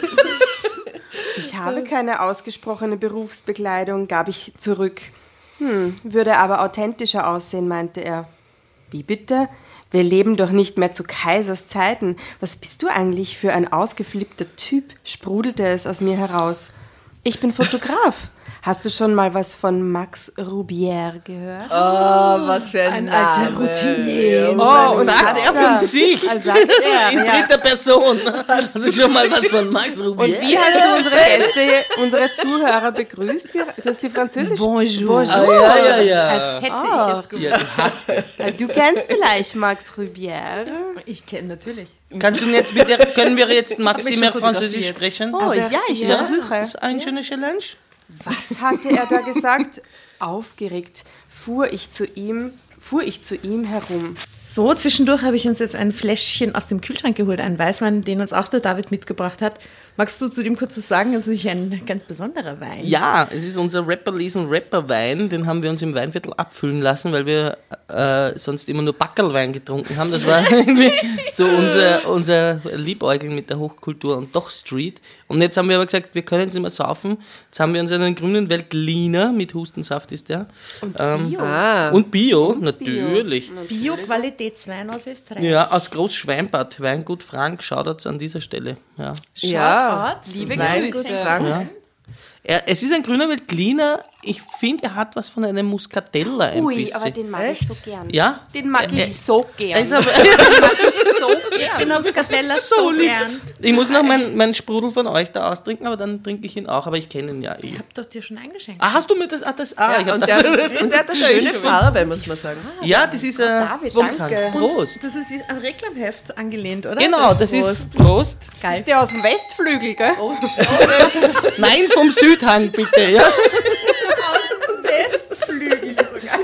Ich habe keine ausgesprochene Berufsbekleidung, gab ich zurück. Hm, würde aber authentischer aussehen, meinte er. Wie bitte? Wir leben doch nicht mehr zu Kaisers Zeiten. Was bist du eigentlich für ein ausgeflippter Typ? Sprudelte es aus mir heraus. Ich bin Fotograf. Hast du schon mal was von Max Rubier gehört? Oh, was für ein, Ein Name. alter Routinier. Oh, und sagt er von sich. Also sagt er, In ja. dritter Person. Hast du schon mal was von Max Rubier? Und wie hast du unsere Gäste, unsere Zuhörer begrüßt? Du hast die Französisch. Bonjour. Ah, ja, ja, ja. Als hätte Ah. ich es gewusst. Ja, du hast es. Du kennst vielleicht Max Rubier. Ich kenne natürlich. Kannst du jetzt mit der, können wir jetzt mich Maximer schon Französisch fotografiert. sprechen? Oh, ja, ich Ja, versuche. das ist eine schöne Challenge. Was hatte er da gesagt? Aufgeregt fuhr ich zu ihm, fuhr ich zu ihm herum. So, zwischendurch habe ich uns jetzt ein Fläschchen aus dem Kühlschrank geholt, einen Weißwein, den uns auch der David mitgebracht hat. Magst du zu dem kurz was sagen? Es ist ein ganz besonderer Wein. Ja, es ist unser Rapper-Lesen Rapper-Wein. Den haben wir uns im Weinviertel abfüllen lassen, weil wir äh, sonst immer nur Backerlwein getrunken haben. Das war irgendwie so unser, unser Liebäugeln mit der Hochkultur und doch Street. Und jetzt haben wir aber gesagt, wir können es nicht mehr saufen. Jetzt haben wir uns einen grünen Veltliner mit Hustensaft ist der. Und Ähm, Bio. Ah. Und Bio, natürlich. Bio-Qualitätswein aus Österreich. Ja, aus Großschweinbad, Weingut Frank, Shoutouts an dieser Stelle. Ja. Ja, Liebe Weingut Grüße. Frank. Ja. Er, es ist ein grüner Veltliner. Ich finde, er hat was von einem Muscatella ein Ui, bisschen. aber den mag ich so gern. Ja? Den mag Äh, ich so gern. Er ist aber, so gern. Genau, Muscatella so so lieb. gern. Ich muss noch meinen mein Sprudel von euch da austrinken, aber dann trinke ich ihn auch. Aber ich kenne ihn ja eh. Ich hab doch dir schon eingeschenkt. Ah, hast du mir das? Ah, das ah, ich Ja, hab und, der, und der hat eine schöne Farbe, muss man sagen. ja, das ist äh, David, Prost. danke. Prost. Das ist wie ein Reklamheft angelehnt, oder? Genau, das ist Prost. geil. Ist der aus dem Westflügel, gell? Nein, vom Südhang, bitte. Ja. Westflügel sogar.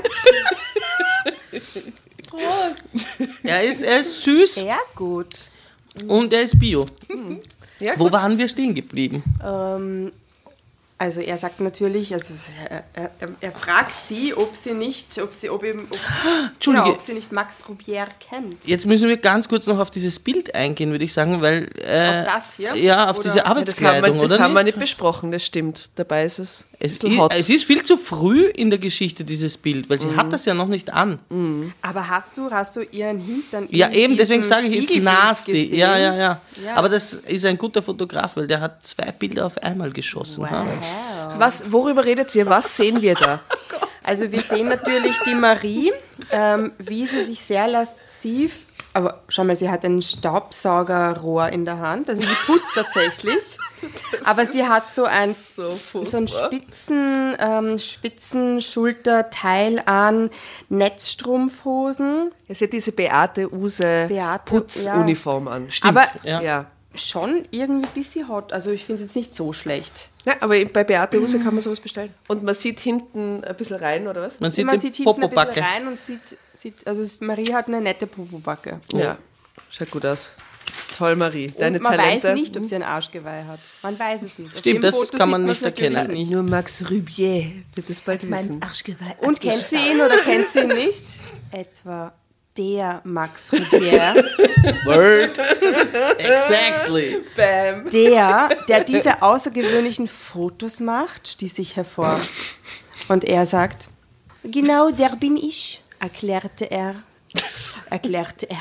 Er, ist, er ist süß Sehr gut. und er ist Bio. Ja, Wo gut. waren wir stehen geblieben? Ähm, also er sagt natürlich, also er, er, er fragt sie, ob sie nicht, ob sie, ob eben, ob, Entschuldige. genau, ob sie nicht Max Rubier kennt. Jetzt müssen wir ganz kurz noch auf dieses Bild eingehen, würde ich sagen, weil... Äh, Auf das hier? Ja, auf Oder- diese Ja, das haben, Arbeitskleidung, wir, das oder haben wir nicht? nicht besprochen, das stimmt. Dabei ist es Es ist, es ist viel zu früh in der Geschichte, dieses Bild, weil sie Mhm. hat das ja noch nicht an. Mhm. Aber hast du, hast du ihren Hintern Ja, in eben, deswegen diesem sage ich jetzt Spiegelbild nasty. gesehen? Ja, ja, ja, Ja. Aber das ist ein guter Fotograf, weil der hat zwei Bilder auf einmal geschossen. Wow. Ha? Was, worüber redet ihr? Was sehen wir da? Also wir sehen natürlich die Marie, ähm, wie sie sich sehr lasziv, aber schau mal, sie hat ein Staubsaugerrohr in der Hand, also sie putzt tatsächlich, aber sie hat so ein, So, so ein Spitzen, ähm, Spitzenschulterteil an, Netzstrumpfhosen, Es hat diese Beate Use Beate, Putzuniform an. aber Ja. Ja. schon irgendwie ein bisschen hot, also ich finde es jetzt nicht so schlecht. Ja, aber bei Beate Use kann man sowas bestellen. Und man sieht hinten ein bisschen rein, oder was? Man sieht Man die sieht hinten ein bisschen Popobacke. rein und sieht, sieht, also Marie hat eine nette Popobacke. Ja, schaut gut aus. Toll, Marie. Deine Und man Talente. weiß nicht, ob sie ein Arschgeweih hat. Man weiß es nicht. Auf Stimmt, dem das Foto kann man sieht man's nicht erkennen. natürlich nicht. Nur Max Rubier wird es bald wissen. Arschgeweih. Und kennt sie ihn oder kennt sie ihn nicht? Etwa der Max Rubier. Word. Exactly. Bam. Der, der diese außergewöhnlichen Fotos macht, stieß sich hervor. Und er sagt, genau der bin ich, erklärte er. Erklärte er.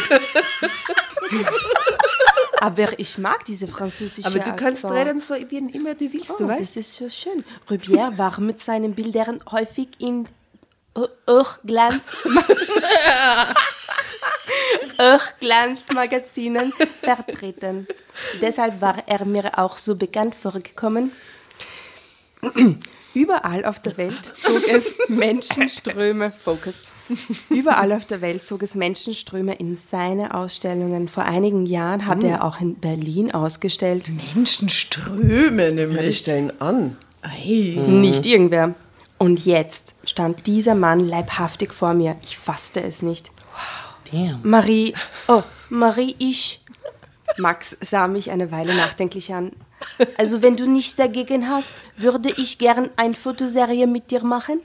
Aber ich mag diese französische Aber du kannst Akzent. reden so, wie immer du willst, Oh, du weißt. das ist so schön. Rubier war mit seinen Bildern häufig in Ho- Hochglanz Hochglanzmagazinen vertreten. Deshalb war er mir auch so bekannt vorgekommen. Überall auf der Welt zog es Menschenströme, Focus. Überall auf der Welt zog es Menschenströme in seine Ausstellungen. Vor einigen Jahren hat er auch in Berlin ausgestellt. Menschenströme Ja, die nämlich. stellen an. Hey. Nicht irgendwer. Und jetzt stand dieser Mann leibhaftig vor mir. Ich fasste es nicht. Damn. Marie, oh, Marie, ich. Max sah mich eine Weile nachdenklich an. Also wenn du nichts dagegen hast, würde ich gern eine Fotoserie mit dir machen.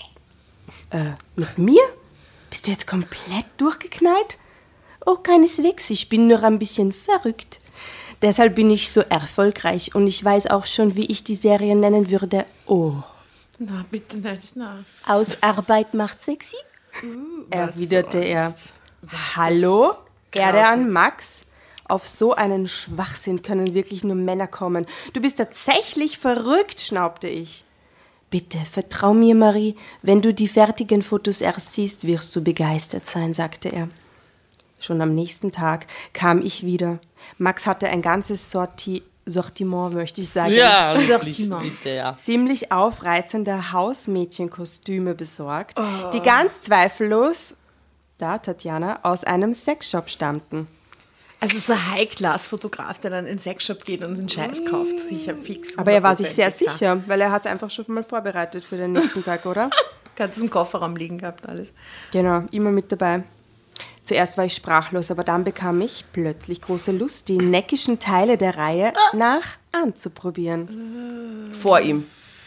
Äh, mit mir? Bist du jetzt komplett durchgeknallt? Oh, keineswegs, ich bin nur ein bisschen verrückt. Deshalb bin ich so erfolgreich und ich weiß auch schon, wie ich die Serie nennen würde. Oh, Na, bitte nicht, na. aus Arbeit macht sexy? Erwiderte er. Hallo? Erde an Max? Auf so einen Schwachsinn können wirklich nur Männer kommen. Du bist tatsächlich verrückt, schnaubte ich. Bitte, vertrau mir, Marie. Wenn du die fertigen Fotos erst siehst, wirst du begeistert sein, sagte er. Schon am nächsten Tag kam ich wieder. Max hatte ein ganzes Sorti Sortiment, möchte ich sagen. Ja, Sortiment. bitte, ja. Ziemlich aufreizende Hausmädchenkostüme besorgt, die ganz zweifellos, da Tatjana, aus einem Sexshop stammten. Also so ein High-Class-Fotograf, der dann in den Sexshop geht und den Scheiß kauft, sicher fix. Aber er war sich sehr hundertprozentig, klar. sicher, weil er hat es einfach schon mal vorbereitet für den nächsten Tag, oder? Hat es im Kofferraum liegen gehabt, alles. Genau, immer mit dabei. Zuerst war ich sprachlos, aber dann bekam ich plötzlich große Lust, die neckischen Teile der Reihe nach anzuprobieren. Vor ihm.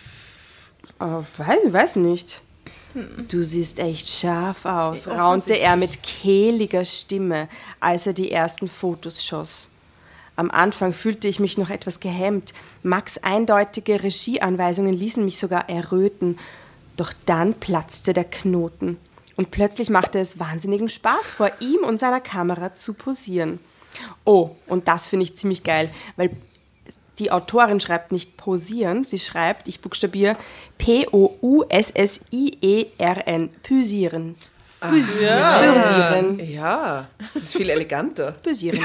Oh, weiß, weiß nicht. Du siehst echt scharf aus, raunte er mit kehliger Stimme, als er die ersten Fotos schoss. Am Anfang fühlte ich mich noch etwas gehemmt. Max' eindeutige Regieanweisungen ließen mich sogar erröten. Doch dann platzte der Knoten. Und plötzlich machte es wahnsinnigen Spaß, vor ihm und seiner Kamera zu posieren. Oh, und das finde ich ziemlich geil, weil die Autorin schreibt nicht posieren, sie schreibt, ich buchstabiere P O U S S I E R N, posieren. Posieren. Ja, das ist viel eleganter. Posieren.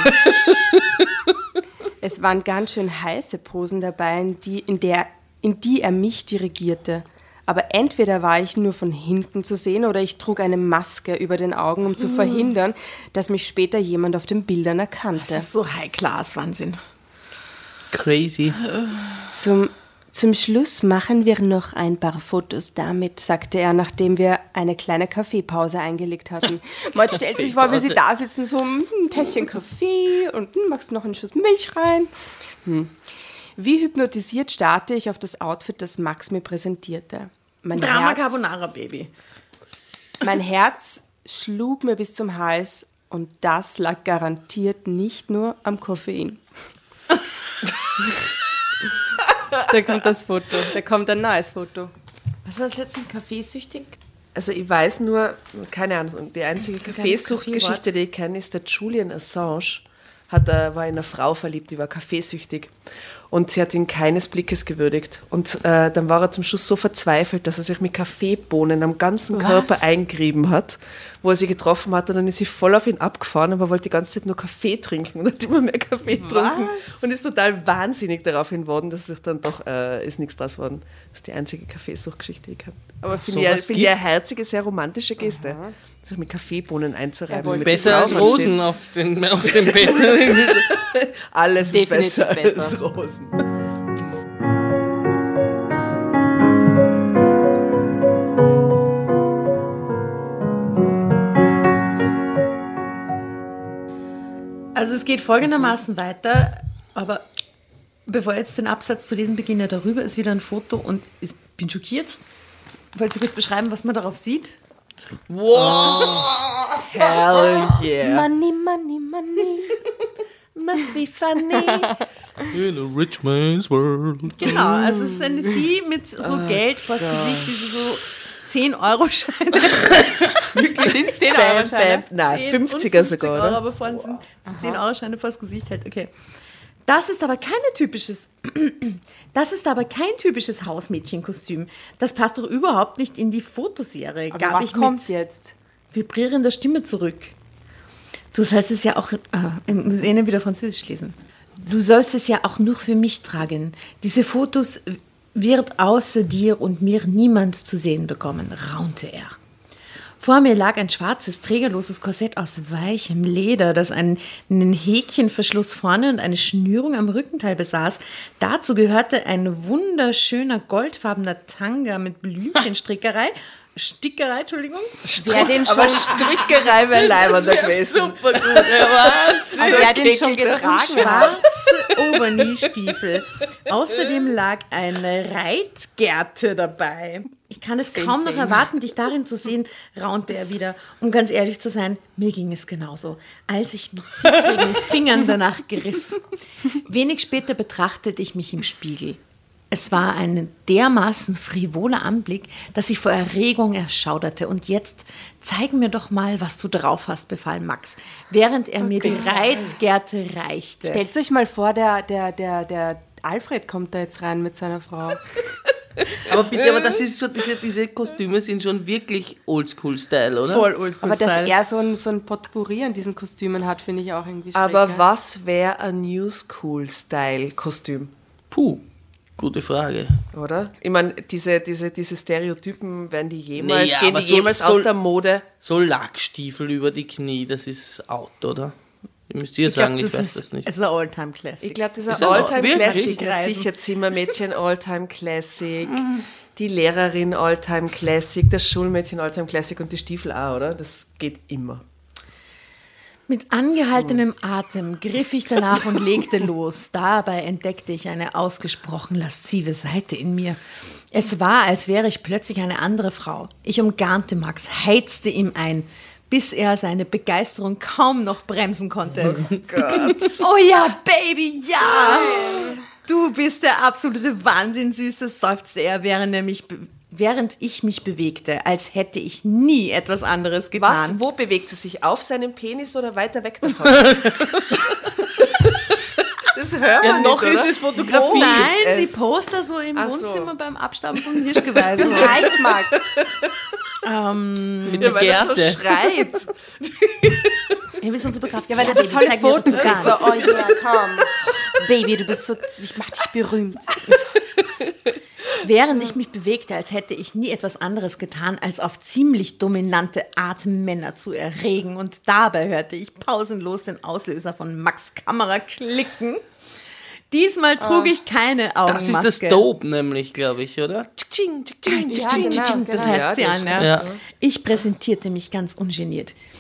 Es waren ganz schön heiße Posen dabei, in die, in, der, in die er mich dirigierte. Aber entweder war ich nur von hinten zu sehen oder ich trug eine Maske über den Augen, um zu verhindern, dass mich später jemand auf den Bildern erkannte. Das ist so High-Class-Wahnsinn. Crazy. Zum, zum Schluss machen wir noch ein paar Fotos damit, sagte er, nachdem wir eine kleine Kaffeepause eingelegt hatten. Man stellt sich vor, wie sie da sitzen, so hm, ein Tässchen Kaffee und hm, machst noch einen Schuss Milch rein. Hm. Wie hypnotisiert starrte ich auf das Outfit, das Max mir präsentierte. Mein Drama Herz, Carbonara, Baby. mein Herz schlug mir bis zum Hals und das lag garantiert nicht nur am Koffein. Da kommt das Foto. Da kommt ein neues Foto. Was war das letzte? Kaffeesüchtig? Also ich weiß nur, keine Ahnung, die einzige Kaffeesuchtgeschichte, die ich kenne, ist der Julian Assange. Hat, äh, war in eine Frau verliebt, die war kaffeesüchtig. Und sie hat ihn keines Blickes gewürdigt. Und äh, dann war er zum Schluss so verzweifelt, dass er sich mit Kaffeebohnen am ganzen Was? Körper eingerieben hat, wo er sie getroffen hat. Und dann ist sie voll auf ihn abgefahren, aber wollte die ganze Zeit nur Kaffee trinken und hat immer mehr Kaffee getrunken. Und ist total wahnsinnig daraufhin geworden, dass sich dann doch äh, ist nichts draus geworden. Das ist die einzige Kaffeesuchtgeschichte, die ich kann. Aber finde ich, find ich eine herzige, sehr romantische Geste. Aha. Sich mit Kaffeebohnen einzureiben. Ja, mit besser als Rosen auf, den, auf dem Bett. Alles ist besser, besser als Rosen. Also es geht folgendermaßen weiter, aber bevor ich jetzt den Absatz zu lesen beginne, darüber ist wieder ein Foto und ich bin schockiert. Wollt ihr kurz beschreiben, was man darauf sieht? Wow! Hell yeah. Money, money, money. Must be funny. In a rich man's world. Genau, also es ist eine Sie mit so Oh Geld vors Gesicht, diese so zehn-Euro-Scheine. Wirklich, sind es zehn Bam, Euro bam. Nein, fünfziger sogar, Euro, oder? aber vorne sind zehn-Euro-Scheine vors Gesicht halt, okay. Das ist aber keine typisches, das ist aber kein typisches Hausmädchenkostüm. Das passt doch überhaupt nicht in die Fotoserie. Aber Gab was ich kommt mit jetzt? vibrierender Stimme zurück. Du sollst es ja auch, äh, ich muss eh wieder Französisch lesen. Du sollst es ja auch nur für mich tragen. Diese Fotos wird außer dir und mir niemand zu sehen bekommen, raunte er. Vor mir lag ein schwarzes, trägerloses Korsett aus weichem Leder, das einen, einen Häkchenverschluss vorne und eine Schnürung am Rückenteil besaß. Dazu gehörte ein wunderschöner goldfarbener Tanga mit Blümchenstrickerei. Stickerei, Entschuldigung. Wer den schon, Aber Strickerei wäre leibender gewesen. Super gut, ja, Wahnsinn. also wer den schon getragen hat. Schwarze Oberkniestiefel. Außerdem lag eine Reitgerte dabei. Ich kann es kaum noch erwarten, dich darin zu sehen, raunte er wieder. Um ganz ehrlich zu sein, mir ging es genauso, als ich mit zittrigen Fingern danach griff. Wenig später betrachtete ich mich im Spiegel. Es war ein dermaßen frivoler Anblick, dass ich vor Erregung erschauderte. Und jetzt zeig mir doch mal, was du drauf hast, befahl Max, während er mir die Reitgerte reichte. Stellt euch mal vor, der, der, der, der Alfred kommt da jetzt rein mit seiner Frau. Aber bitte, aber das ist schon, diese, diese Kostüme sind schon wirklich Oldschool-Style, oder? Voll oldschool. Aber dass er so ein, so ein Potpourri an diesen Kostümen hat, finde ich auch irgendwie schräg. Aber ja. was wäre ein New School-Style-Kostüm? Puh, gute Frage. Oder? Ich meine, diese, diese, diese Stereotypen, werden die jemals, Naja, gehen aber die so- jemals so- aus der Mode? So Lackstiefel über die Knie, das ist out, oder? Ihr müsst ihr Ich glaub, sagen, ich das weiß ist, das nicht. Es ist ein All-Time-Classic. Ich glaube, das ist Ist ein ein Alltime-Classic. wirklich? Sicher Zimmermädchen Alltime-Classic. Die Lehrerin Alltime-Classic, das Schulmädchen Alltime-Classic und die Stiefel auch, oder? Das geht immer. Mit angehaltenem Atem griff ich danach und legte los. Dabei entdeckte ich eine ausgesprochen laszive Seite in mir. Es war, als wäre ich plötzlich eine andere Frau. Ich umgarnte Max, heizte ihm ein, bis er seine Begeisterung kaum noch bremsen konnte. Oh Gott. Oh ja, Baby, ja! Du bist der absolute Wahnsinn, Süße, seufzte er, während er mich... Be- Während ich mich bewegte, als hätte ich nie etwas anderes getan. Was? Wo bewegt sie sich? Auf seinem Penis oder weiter weg davon? Das hört man Ja, noch nicht, ist oder? es Fotografie. Nein, sie es. poster so im Ach so. Wohnzimmer beim Abstauben vom Hirschgeweih. Das reicht, Max. ähm, Mit Ja, der weil das Gerte. so schreit. ich will so ein Fotograf. Ja, weil das so tolle Fotos gibt. So, oh ja, komm. Baby, du bist so, ich mach dich berühmt. Während ich mich bewegte, als hätte ich nie etwas anderes getan, als auf ziemlich dominante Art Männer zu erregen. Und dabei hörte ich pausenlos den Auslöser von Max' Kamera klicken. Diesmal trug ich keine Augenmaske. Das ist das Dope nämlich, glaube ich, oder? Tsching, tsching, tsching, Ja, tsching, genau, tsching. Das genau. heißt sie Ja, an, das ja. Ja. Ich präsentierte mich ganz ungeniert.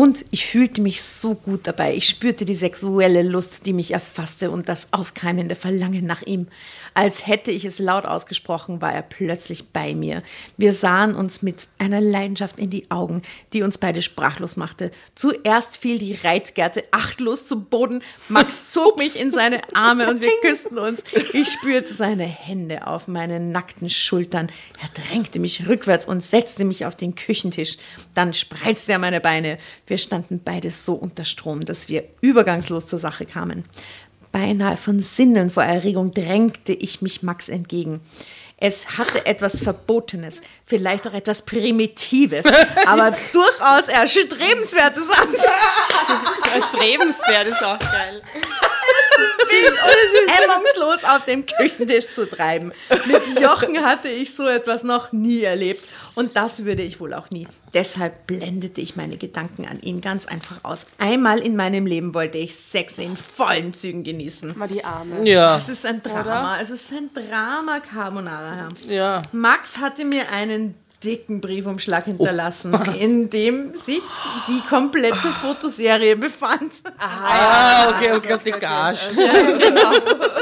Und ich fühlte mich so gut dabei. Ich spürte die sexuelle Lust, die mich erfasste und das aufkeimende Verlangen nach ihm. Als hätte ich es laut ausgesprochen, war er plötzlich bei mir. Wir sahen uns mit einer Leidenschaft in die Augen, die uns beide sprachlos machte. Zuerst fiel die Reitgerte achtlos zu Boden. Max zog mich in seine Arme und wir küssten uns. Ich spürte seine Hände auf meinen nackten Schultern. Er drängte mich rückwärts und setzte mich auf den Küchentisch. Dann spreizte er meine Beine. Wir standen beide so unter Strom, dass wir übergangslos zur Sache kamen. Beinahe von Sinnen vor Erregung drängte ich mich Max entgegen. Es hatte etwas Verbotenes, vielleicht auch etwas Primitives, aber durchaus Erstrebenswertes an sich. Erstrebenswert ist auch geil. Wild und hemmungslos auf dem Küchentisch zu treiben. Mit Jochen hatte ich so etwas noch nie erlebt. Und das würde ich wohl auch nie. Deshalb blendete ich meine Gedanken an ihn ganz einfach aus. Einmal in meinem Leben wollte ich Sex in vollen Zügen genießen. Mal die Arme. Ja. Es ist ein Drama. Es ist ein Drama Carbonara. Ja. Max hatte mir einen dicken Briefumschlag hinterlassen, oh. in dem sich die komplette Fotoserie befand. Ah, okay, okay, okay, die Gage. Ja, genau.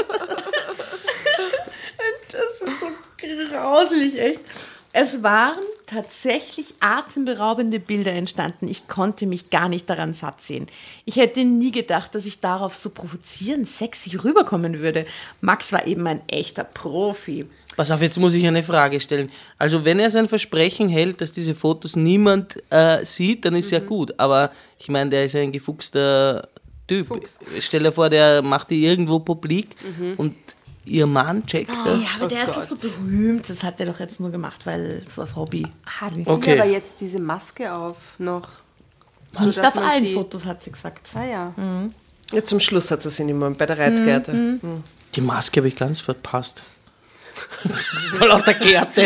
Das ist so grauselig, echt. Es waren tatsächlich atemberaubende Bilder entstanden. Ich konnte mich gar nicht daran satt sehen. Ich hätte nie gedacht, dass ich darauf so provozierend sexy rüberkommen würde. Max war eben ein echter Profi. Pass auf, jetzt muss ich eine Frage stellen. Also wenn er sein Versprechen hält, dass diese Fotos niemand äh, sieht, dann ist mhm. ja gut. Aber ich meine, der ist ja ein gefuchster Typ. Fuchs. Stell dir vor, der macht die irgendwo publik mhm. und ihr Mann checkt oh, das. Ja, aber der oh ist so berühmt. Das hat er doch jetzt nur gemacht, weil so als Hobby. Hat sie okay. aber jetzt diese Maske auf noch? So, nicht auf allen sie... Fotos, hat sie gesagt. Ah ja. Mhm. Ja, zum Schluss hat sie sie nicht mehr bei der Reitgerte. Mhm. Mhm. Die Maske habe ich ganz verpasst. Vor lauter Gerte.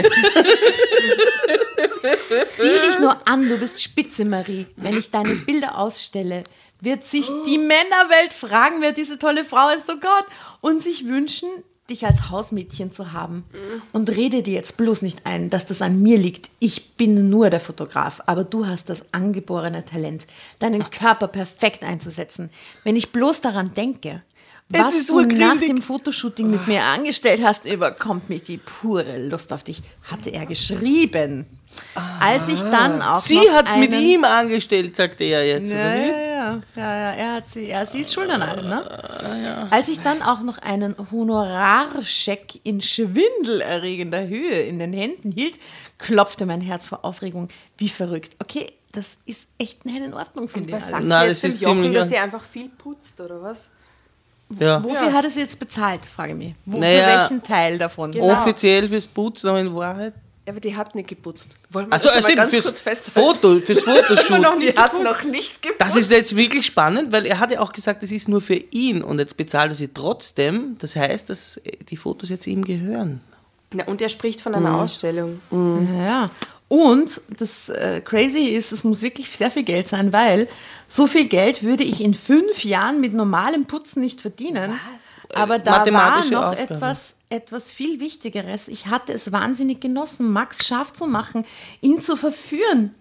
Sieh dich nur an, du bist spitze, Marie. Wenn ich deine Bilder ausstelle, wird sich die Männerwelt fragen, wer diese tolle Frau ist, oh Gott, und sich wünschen, dich als Hausmädchen zu haben. Und rede dir jetzt bloß nicht ein, dass das an mir liegt. Ich bin nur der Fotograf, aber du hast das angeborene Talent, deinen Körper perfekt einzusetzen. Wenn ich bloß daran denke, was du nach dem Fotoshooting mit mir angestellt hast, überkommt mich die pure Lust auf dich, hatte er geschrieben. Ah, Als ich dann auch Sie hat es mit ihm angestellt, sagte er jetzt. Ja, oder wie? ja, ja, ja, ja, er hat sie, ja, sie ist schuld an allem, ne? Ja. Als ich dann auch noch einen Honorarscheck in schwindelerregender Höhe in den Händen hielt, klopfte mein Herz vor Aufregung wie verrückt. Okay, das ist echt nicht in Ordnung, finde ich. Was sagt Na, sie jetzt das dem ist Jochen, ziemlich dass sie einfach viel putzt, oder was? Ja. Wofür ja. hat er sie jetzt bezahlt, frage ich mich. Wo, Naja, für welchen Teil davon? Genau. Offiziell fürs Putzen, aber in Wahrheit. Ja, aber die hat nicht geputzt. Wollen wir Also, das also mal ganz fürs kurz festhalten? Foto, fürs Fotoshoot. Sie hat noch nicht geputzt. Das ist jetzt wirklich spannend, weil er hat ja auch gesagt, es ist nur für ihn und jetzt bezahlt er sie trotzdem. Das heißt, dass die Fotos jetzt ihm gehören. Na, und er spricht von einer mhm. Ausstellung. Mhm. Ja. Und das äh, Crazy ist, es muss wirklich sehr viel Geld sein, weil so viel Geld würde ich in fünf Jahren mit normalem Putzen nicht verdienen. Was? Aber da war Mathematische noch Aufgabe. etwas, etwas viel Wichtigeres. Ich hatte es wahnsinnig genossen, Max scharf zu machen, ihn zu verführen.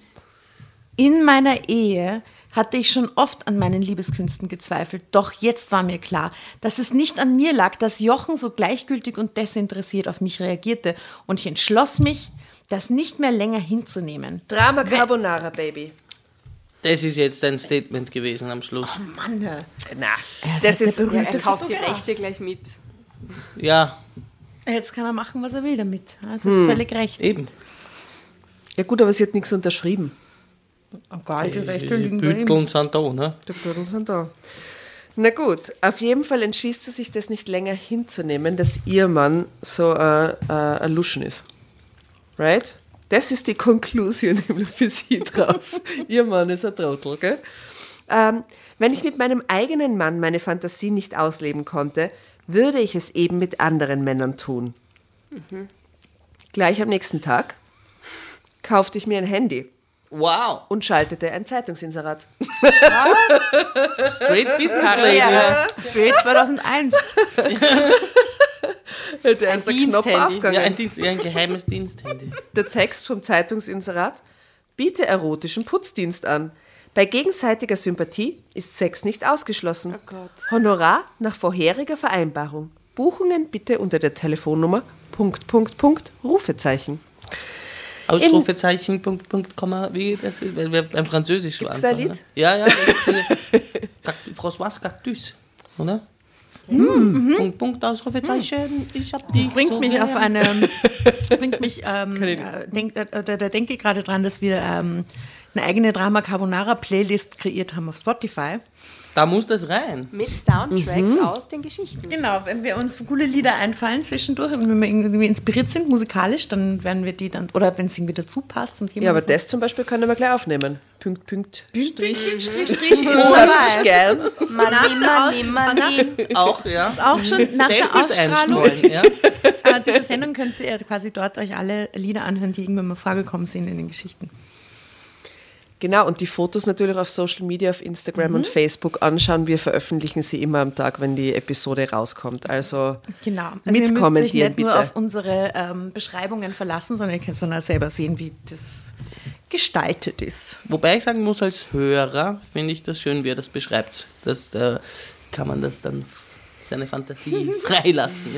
In meiner Ehe hatte ich schon oft an meinen Liebeskünsten gezweifelt. Doch jetzt war mir klar, dass es nicht an mir lag, dass Jochen so gleichgültig und desinteressiert auf mich reagierte. Und ich entschloss mich, das nicht mehr länger hinzunehmen. Drama Carbonara, Baby. Das ist jetzt ein Statement gewesen am Schluss. Oh Mann. Na, das ist Ja, er kauft die Rechte gleich mit. Ja, Jetzt kann er machen, was er will damit. Das ist Hm. völlig recht. eben. Ja gut, aber sie hat nichts unterschrieben. Egal, die Rechte Die liegen bei ihm. Bütteln sind da, ne? Die Bürdeln sind da. Na gut, auf jeden Fall entschließt sie sich, das nicht länger hinzunehmen, dass ihr Mann so äh, äh, ein Luschen ist. Right? Das ist die Konklusion für sie draus. Ihr Mann ist ein Trottel, gell? Ähm, wenn ich mit meinem eigenen Mann meine Fantasie nicht ausleben konnte, würde ich es eben mit anderen Männern tun. Mhm. Gleich am nächsten Tag kaufte ich mir ein Handy Wow. und schaltete ein Zeitungsinserat. Straight Business Lady. Ja, Straight zweitausendeins. Der ist der Knopf Ja, aufgegangen. ein, Dienst, ja, ein geheimes Diensthandy. Der Text vom Zeitungsinserat: Biete erotischen Putzdienst an. Bei gegenseitiger Sympathie ist Sex nicht ausgeschlossen. Oh Gott. Honorar nach vorheriger Vereinbarung. Buchungen bitte unter der Telefonnummer Punkt, Punkt, Punkt, Rufezeichen. Ausrufezeichen, Punkt, Punkt, Komma, wie das ist, weil wir beim Französisch Gibt's anfangen. da ein Lied? Ne? Ja, ja, da gibt's eine Cactus- François Cactus, oder? Mhm. Punkt, Punkt, Ausrufezeichen, ich hab dich Das bringt so mich gern. auf eine, bringt mich, ähm, äh, denk, äh, da, da denke ich gerade dran, dass wir ähm, eine eigene Drama Carbonara Playlist kreiert haben auf Spotify. Da muss das rein. Mit Soundtracks aus den Geschichten. Genau, wenn wir uns coole Lieder einfallen zwischendurch und wenn wir irgendwie inspiriert sind musikalisch, dann werden wir die dann, oder wenn es irgendwie dazu passt zum Thema. Ja, aber so. das zum Beispiel können wir gleich aufnehmen. Punkt, Punkt, Strich, Strich. Strich, Strich ist Oder dabei. gern. Nach Money, der money, Aus- money. Auch, ja. Auch schon nach der Samples Ausstrahlung einstreuen, ja. äh, dieser Sendung könnt ihr quasi dort euch alle Lieder anhören, die irgendwann mal vorgekommen sind in den Geschichten. Genau, und die Fotos natürlich auf Social Media, auf Instagram und Facebook anschauen. Wir veröffentlichen sie immer am Tag, wenn die Episode rauskommt. Also Genau. Also ihr müsst euch mitkommentieren, nicht nur bitte. auf unsere ähm, Beschreibungen verlassen, sondern ihr könnt dann auch selber sehen, wie das gestaltet ist. Wobei ich sagen muss, als Hörer finde ich das schön, wie er das beschreibt. Das, da kann man das dann seine Fantasie freilassen.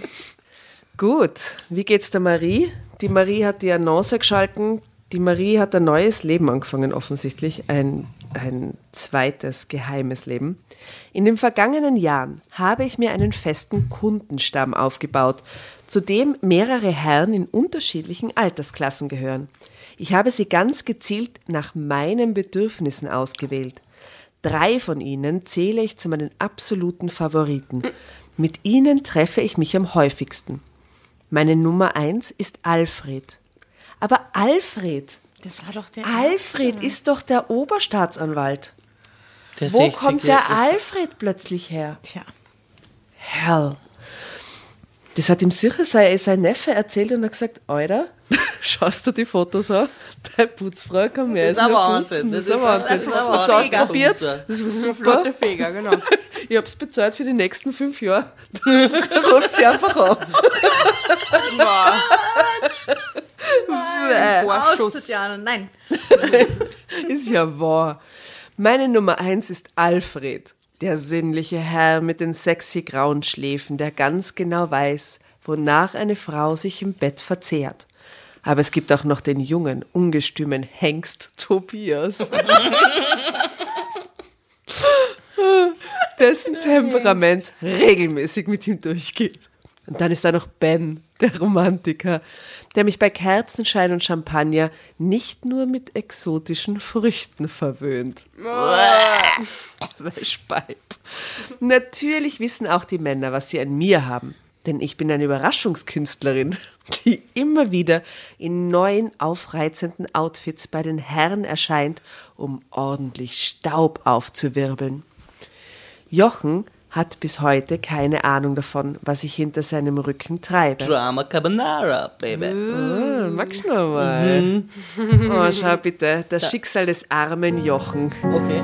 Gut, wie geht's der Marie? Die Marie hat die Annonce geschalten. Die Marie hat ein neues Leben angefangen, offensichtlich. Ein, ein zweites geheimes Leben. In den vergangenen Jahren habe ich mir einen festen Kundenstamm aufgebaut, zu dem mehrere Herren in unterschiedlichen Altersklassen gehören. Ich habe sie ganz gezielt nach meinen Bedürfnissen ausgewählt. Drei von ihnen zähle ich zu meinen absoluten Favoriten. Mit ihnen treffe ich mich am häufigsten. Meine Nummer eins ist Alfred. Aber Alfred, Das war doch der. Alfred ist doch der Oberstaatsanwalt. Der Wo sechzig kommt der ist- Alfred plötzlich her? Tja. Hell. Das hat ihm sicher sein, sein Neffe erzählt und hat gesagt, Alter, schaust du die Fotos an? Deine Putzfrau kann mehr Das ist als ein nur Wahnsinn. putzen. Das ist Das ein ist Wahnsinn. einfach ein Hab's Wahnsinn. ausprobiert. Das war super. Flotte Feger, genau. Ich hab's bezahlt für die nächsten fünf Jahre. Da rufst sie einfach an. Vorschuss. Tatjana, nein. Ist ja wahr. Meine Nummer eins ist Alfred, der sinnliche Herr mit den sexy grauen Schläfen, der ganz genau weiß, wonach eine Frau sich im Bett verzehrt. Aber es gibt auch noch den jungen, ungestümen Hengst Tobias. Dessen Temperament regelmäßig mit ihm durchgeht. Und dann ist da noch Ben, der Romantiker, der mich bei Kerzenschein und Champagner nicht nur mit exotischen Früchten verwöhnt. Wäschbeib. Natürlich wissen auch die Männer, was sie an mir haben. Denn ich bin eine Überraschungskünstlerin, die immer wieder in neuen, aufreizenden Outfits bei den Herren erscheint, um ordentlich Staub aufzuwirbeln. Jochen hat bis heute keine Ahnung davon, was ich hinter seinem Rücken treibe. Drama Carbonara, Baby. Ah, magst du noch mal? Oh, schau bitte, das Schicksal des armen Jochen. Okay.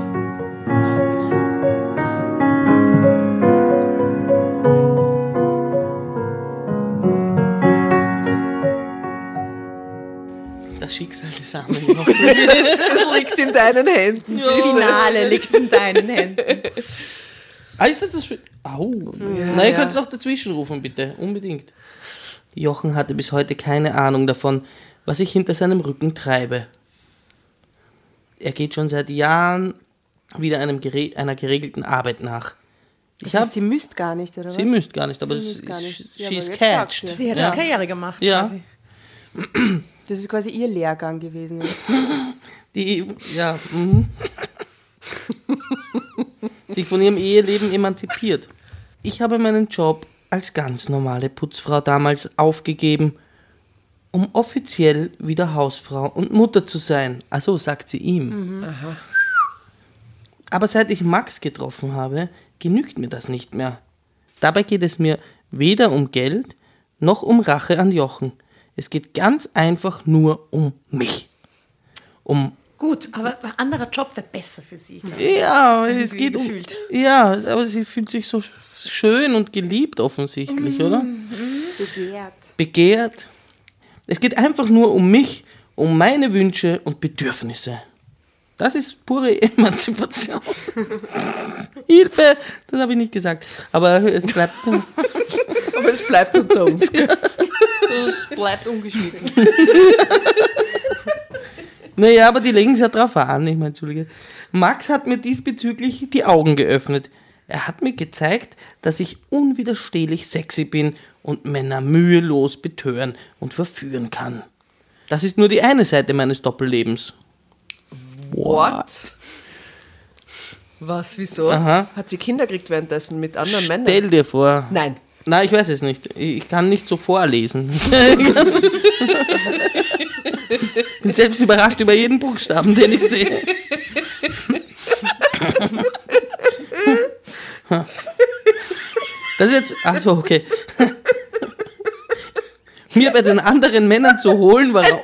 Das Schicksal des armen Jochen. Das liegt in deinen Händen. Das Finale liegt in deinen Händen. Ah, ist das das? Für- Au. Na, ihr könnt es noch dazwischen rufen, bitte. Unbedingt. Jochen hatte bis heute keine Ahnung davon, was ich hinter seinem Rücken treibe. Er geht schon seit Jahren wieder einem gere- einer geregelten Arbeit nach. Ich Das hab, heißt, sie müsst gar nicht, oder was? sie müsst gar nicht, aber Sie es müsst gar ist- nicht. Ja, she's aber jetzt catched. sagt Sie hat Ja. auch Karriere gemacht. Ja. Quasi. Das ist quasi ihr Lehrgang gewesen. Jetzt. Die, ja, mhm. sich von ihrem Eheleben emanzipiert. Ich habe meinen Job als ganz normale Putzfrau damals aufgegeben, um offiziell wieder Hausfrau und Mutter zu sein. Also sagt sie ihm. Aber seit ich Max getroffen habe, genügt mir das nicht mehr. Dabei geht es mir weder um Geld noch um Rache an Jochen. Es geht ganz einfach nur um mich. Um Gut, aber ein anderer Job wäre besser für sie. glaub ich. Ja, es Irgendwie geht um. gefühlt. Ja, aber sie fühlt sich so schön und geliebt offensichtlich, oder? Begehrt. Das ist pure Emanzipation. Hilfe, das habe ich nicht gesagt. Aber es bleibt... Aber es bleibt unter uns. Es bleibt ungeschnitten. Naja, aber die legen es ja drauf an. Ich meine, Entschuldige. Max hat mir diesbezüglich die Augen geöffnet. Er hat mir gezeigt, dass ich unwiderstehlich sexy bin und Männer mühelos betören und verführen kann. Das ist nur die eine Seite meines Doppellebens. What? Was, wieso? Aha. Hat sie Kinder gekriegt währenddessen mit anderen Männern? Stell dir vor. Nein. Nein, ich weiß es nicht. Ich kann nicht so vorlesen. Ich bin selbst überrascht über jeden Buchstaben, den ich sehe. Das ist jetzt... Achso, okay. Mir bei den anderen Männern zu holen, war...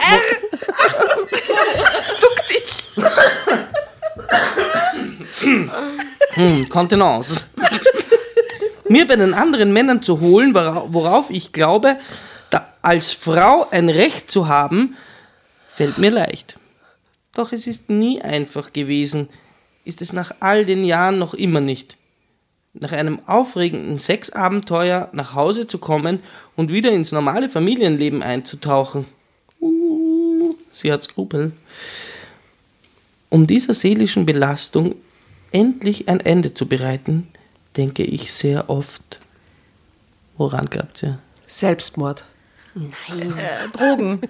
hm, Kontenance. Mir bei den anderen Männern zu holen, worauf ich glaube, da als Frau ein Recht zu haben, fällt mir leicht. Doch es ist nie einfach gewesen, ist es nach all den Jahren noch immer nicht. Nach einem aufregenden Sexabenteuer nach Hause zu kommen und wieder ins normale Familienleben einzutauchen. Uh, sie hat Skrupel. Um dieser seelischen Belastung endlich ein Ende zu bereiten, denke ich sehr oft. Woran glaubt ihr? Selbstmord. Nein. Äh, Drogen.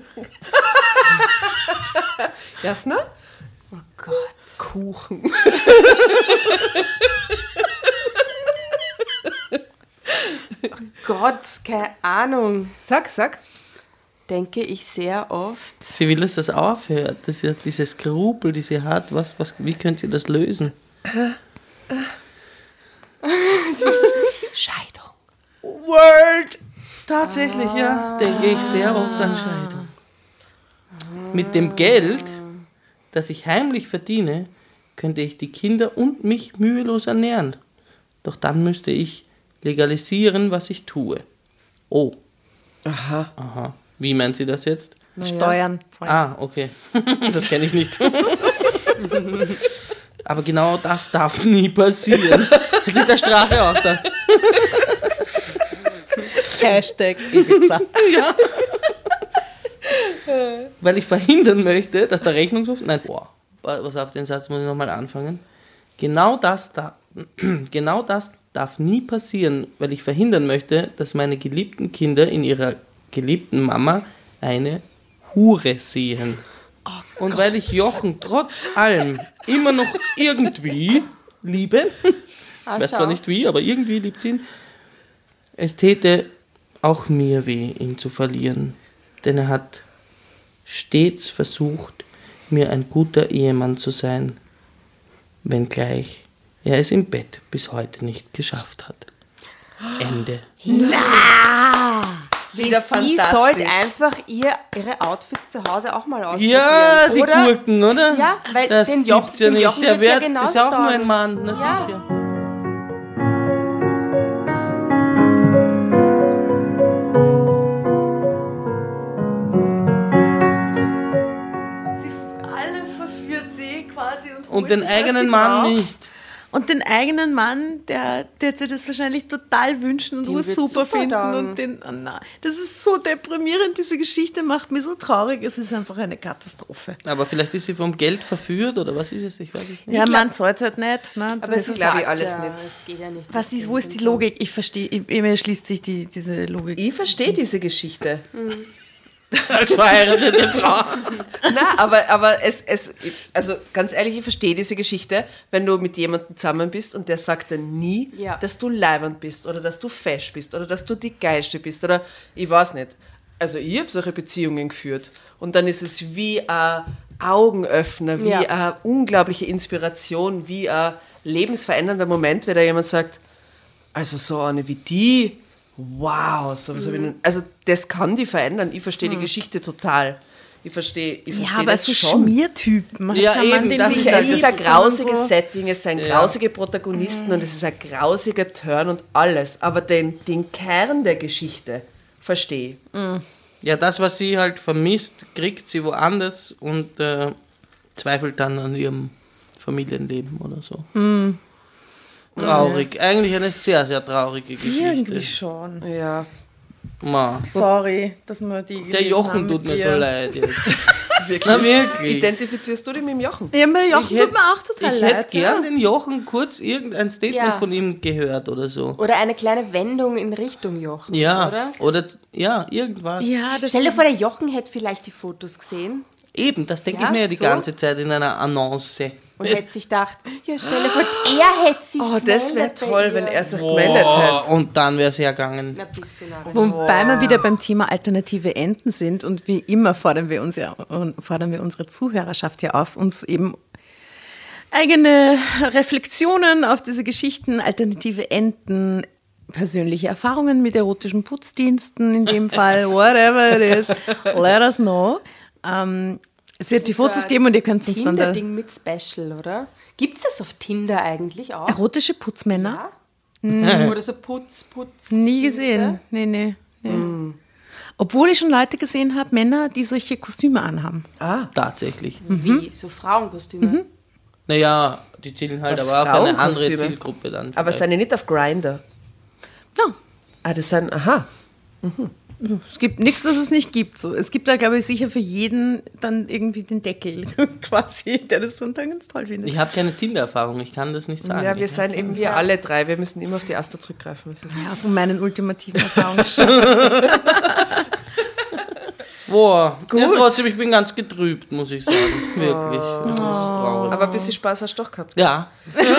Jasna? Oh Gott. Kuchen. Oh Gott, keine Ahnung. Sag, sag. Denke ich sehr oft. Sie will, dass das aufhört, dass sie diese Skrupel, die sie hat. Was, was, wie könnt ihr das lösen? Scheidung. Word! Tatsächlich, ah. ja. Denke ich sehr oft an Scheidung. Ah. Mit dem Geld, das ich heimlich verdiene, könnte ich die Kinder und mich mühelos ernähren. Doch dann müsste ich legalisieren, was ich tue. Oh. Aha. Aha. Wie meint sie das jetzt? Naja. Steuern. Ah, okay. Das kenne ich nicht. Aber genau das darf nie passieren. Hat sich der Strache auch gedacht. Hashtag Ibiza. Ja. Weil ich verhindern möchte, dass der Rechnungshof... Nein, boah, was auf den Satz muss ich nochmal anfangen. Genau das, da, genau das darf nie passieren, weil ich verhindern möchte, dass meine geliebten Kinder in ihrer geliebten Mama eine Hure sehen. Oh Und weil ich Jochen trotz allem immer noch irgendwie liebe, Ah, ich weiß schau. zwar nicht wie, aber irgendwie liebt sie ihn, es täte auch mir weh, ihn zu verlieren, denn er hat stets versucht, mir ein guter Ehemann zu sein, wenngleich er es im Bett bis heute nicht geschafft hat. Ende. Na! Wieder Sie fantastisch. sollte einfach ihr, ihre Outfits zu Hause auch mal ausprobieren. Ja, die oder? Gurken, oder? Ja, weil das den gibt's Jochen, ja den nicht. Jochen Der wird's ja wird, genauso ist auch nur ein taugen. Mann, na Ja. sicher. Alle verführt sie quasi und, Und holt den sich, was eigenen sie Mann braucht. nicht. Und den eigenen Mann, der, der sich das wahrscheinlich total wünschen und Den ur wird's super super finden. taugen. Und den, oh nein, das ist so deprimierend, diese Geschichte macht mich so traurig. Es ist einfach eine Katastrophe. Aber vielleicht ist sie vom Geld verführt oder was ist es? Ich weiß es nicht. Ja, man zahlt es halt nicht. Ne? Aber Das sie ist, glaub ich, sagt alles ja, nicht. Es geht ja nicht. was ist, wo ist die Logik? Ich verstehe, ich, mir schließt sich die, diese Logik. Ich verstehe diese Geschichte. Als verheiratete Frau. Na, aber, aber es, es, also ganz ehrlich, ich verstehe diese Geschichte, wenn du mit jemandem zusammen bist und der sagt dann nie, Ja. dass du leibernd bist oder dass du fesch bist oder dass du die Geilste bist oder ich weiß nicht. Also ich habe solche Beziehungen geführt und dann ist es wie ein Augenöffner, wie Ja. eine unglaubliche Inspiration, wie ein lebensverändernder Moment, wenn da jemand sagt, also so eine wie die, wow, so was hab ich noch- also das kann die verändern. Ich verstehe die Geschichte total. Ich verstehe, ich Ja, verstehe aber das so schon. Schmiertypen. Ja, kann man eben, den das nicht ist Sicher, halt es ist lieben, ein grausiges sondern so- Setting, es sind Ja. grausige Protagonisten und es ist ein grausiger Turn und alles. Aber den, den Kern der Geschichte verstehe ich. Ja, das, was sie halt vermisst, kriegt sie woanders und äh, zweifelt dann an ihrem Familienleben oder so. Hm. Traurig. Eigentlich eine sehr, sehr traurige Geschichte. Irgendwie schon. Ja. Ma. Sorry, dass wir die Der gelesen Jochen haben tut mit mir dir. so leid jetzt. Wirklich? Na wirklich. Identifizierst du dich mit dem Jochen? Ja, der Jochen Ich tut mir auch total ich leid. hätte gern ja. den Jochen kurz irgendein Statement Ja. von ihm gehört oder so. Oder eine kleine Wendung in Richtung Jochen, Ja, oder? oder ja, irgendwas. Ja, das Stell dir vor, der Jochen hätte vielleicht die Fotos gesehen Eben, das denke Ja, ich mir ja die so. ganze Zeit in einer Annonce. und hätte sich gedacht, ja, stell dir vor, er hätte sich Oh, das wäre gemeldet bei toll, ihr. wenn er sich gemeldet hätte. Und dann wäre es ja gegangen. Na, bist du narrisch. Wobei wir wieder beim Thema alternative Enden sind und wie immer fordern wir uns ja fordern wir unsere Zuhörerschaft ja auf, uns eben eigene Reflexionen auf diese Geschichten, alternative Enden, persönliche Erfahrungen mit erotischen Putzdiensten in dem Fall, whatever it is, let us know. Ähm, es wird Das die ist so Fotos ein geben und ihr könnt uns dann da Tinder-Ding mit Special, oder? Gibt es das auf Tinder eigentlich auch? erotische Putzmänner Ja? Oder so Putz, Putz. nie gesehen. Nee, nee. nee. Obwohl ich schon Leute gesehen habe, Männer, die solche Kostüme anhaben. Tatsächlich. Wie? So Frauenkostüme? Naja, die zielen halt Was, aber auf eine andere Frauenkostüme? Zielgruppe dann. Aber vielleicht. seien nicht auf Grindr. Ja, Ah, das sind, aha. es gibt nichts, was es nicht gibt. So. Es gibt da, glaube ich, sicher für jeden dann irgendwie den Deckel quasi, der das dann ganz toll findet. Ich habe keine Tinder-Erfahrung, ich kann das nicht sagen. Ja, wir Ich- sind eben wir alle drei. Wir müssen immer auf die Asta zurückgreifen. Das ist Ja, von meinen ultimativen Erfahrungen. Boah, ja, trotzdem, ich bin ganz getrübt, muss ich sagen. Wirklich. Das ist traurig. aber ein bisschen Spaß hast du doch gehabt. Ja,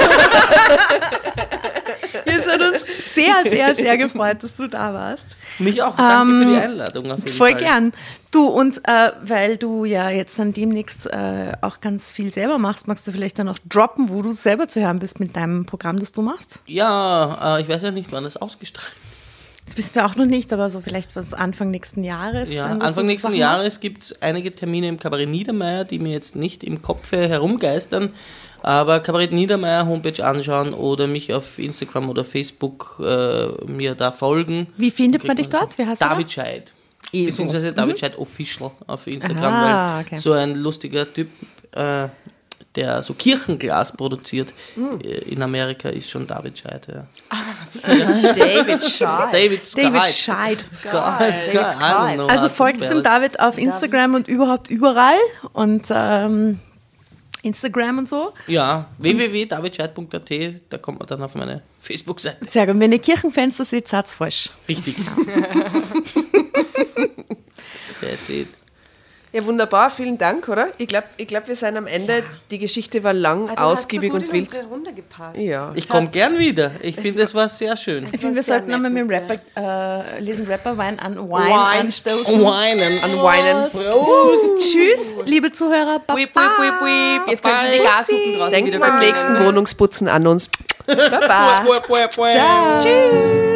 Es hat uns sehr, sehr, sehr gefreut, dass du da warst. mich auch. Danke für die Einladung auf jeden Voll Fall. gern. Du, und äh, weil du ja jetzt dann demnächst äh, auch ganz viel selber machst, magst du vielleicht dann auch droppen, wo du selber zu hören bist mit deinem Programm, das du machst? Ja, äh, ich weiß ja nicht, wann das ausgestrahlt wird. Das wissen wir auch noch nicht, aber so vielleicht was Anfang nächsten Jahres. Ja, wenn du so Anfang nächsten Sachen Jahres gibt es einige Termine im Kabarett Niedermeyer, die mir jetzt nicht im Kopf herumgeistern. Aber Kabarett Niedermeyer Homepage anschauen oder mich auf Instagram oder Facebook äh, mir da folgen. machst. Wie findet man dich dort? Wie heißt du David Scheid. Eh so. Beziehungsweise David Scheid Official auf Instagram, Aha, weil okay. so ein lustiger Typ, äh, der so Kirchenglas produziert Hm. äh, in Amerika, ist schon David Scheid. Ja. David Shaw. David Scheid. David Scheid. Scheid. I don't know Also how to folgt spell dem it. David auf Instagram und überhaupt überall. Und ähm, Instagram und so. Ja, w w w punkt david scheid punkt a t, da kommt man dann auf meine Facebook-Seite. Sehr gut. Wenn ihr Kirchenfenster seht, seid's falsch. Richtig. That's it. Ja, wunderbar. Vielen Dank, oder? Ich glaube, ich glaub, wir sind am Ende. Die Geschichte war lang, Ah, du ausgiebig hast so gut und in wild. unsere Runde gepasst. Ja. Ich komme gern wieder. Ich finde, es war sehr schön. Ich finde, wir sehr sollten nochmal nett mit dem mit Rapper, äh, lesen Rapper Wein an Wine, Wine. anstoßen. Weinen. An Weinen. Tschüss, liebe Zuhörer. Baba. Whip, whip, whip, whip. Jetzt können die Gashupen draußen Denkt wieder beim weg. nächsten Wohnungsputzen an uns. Baba. Ciao. Tschüss.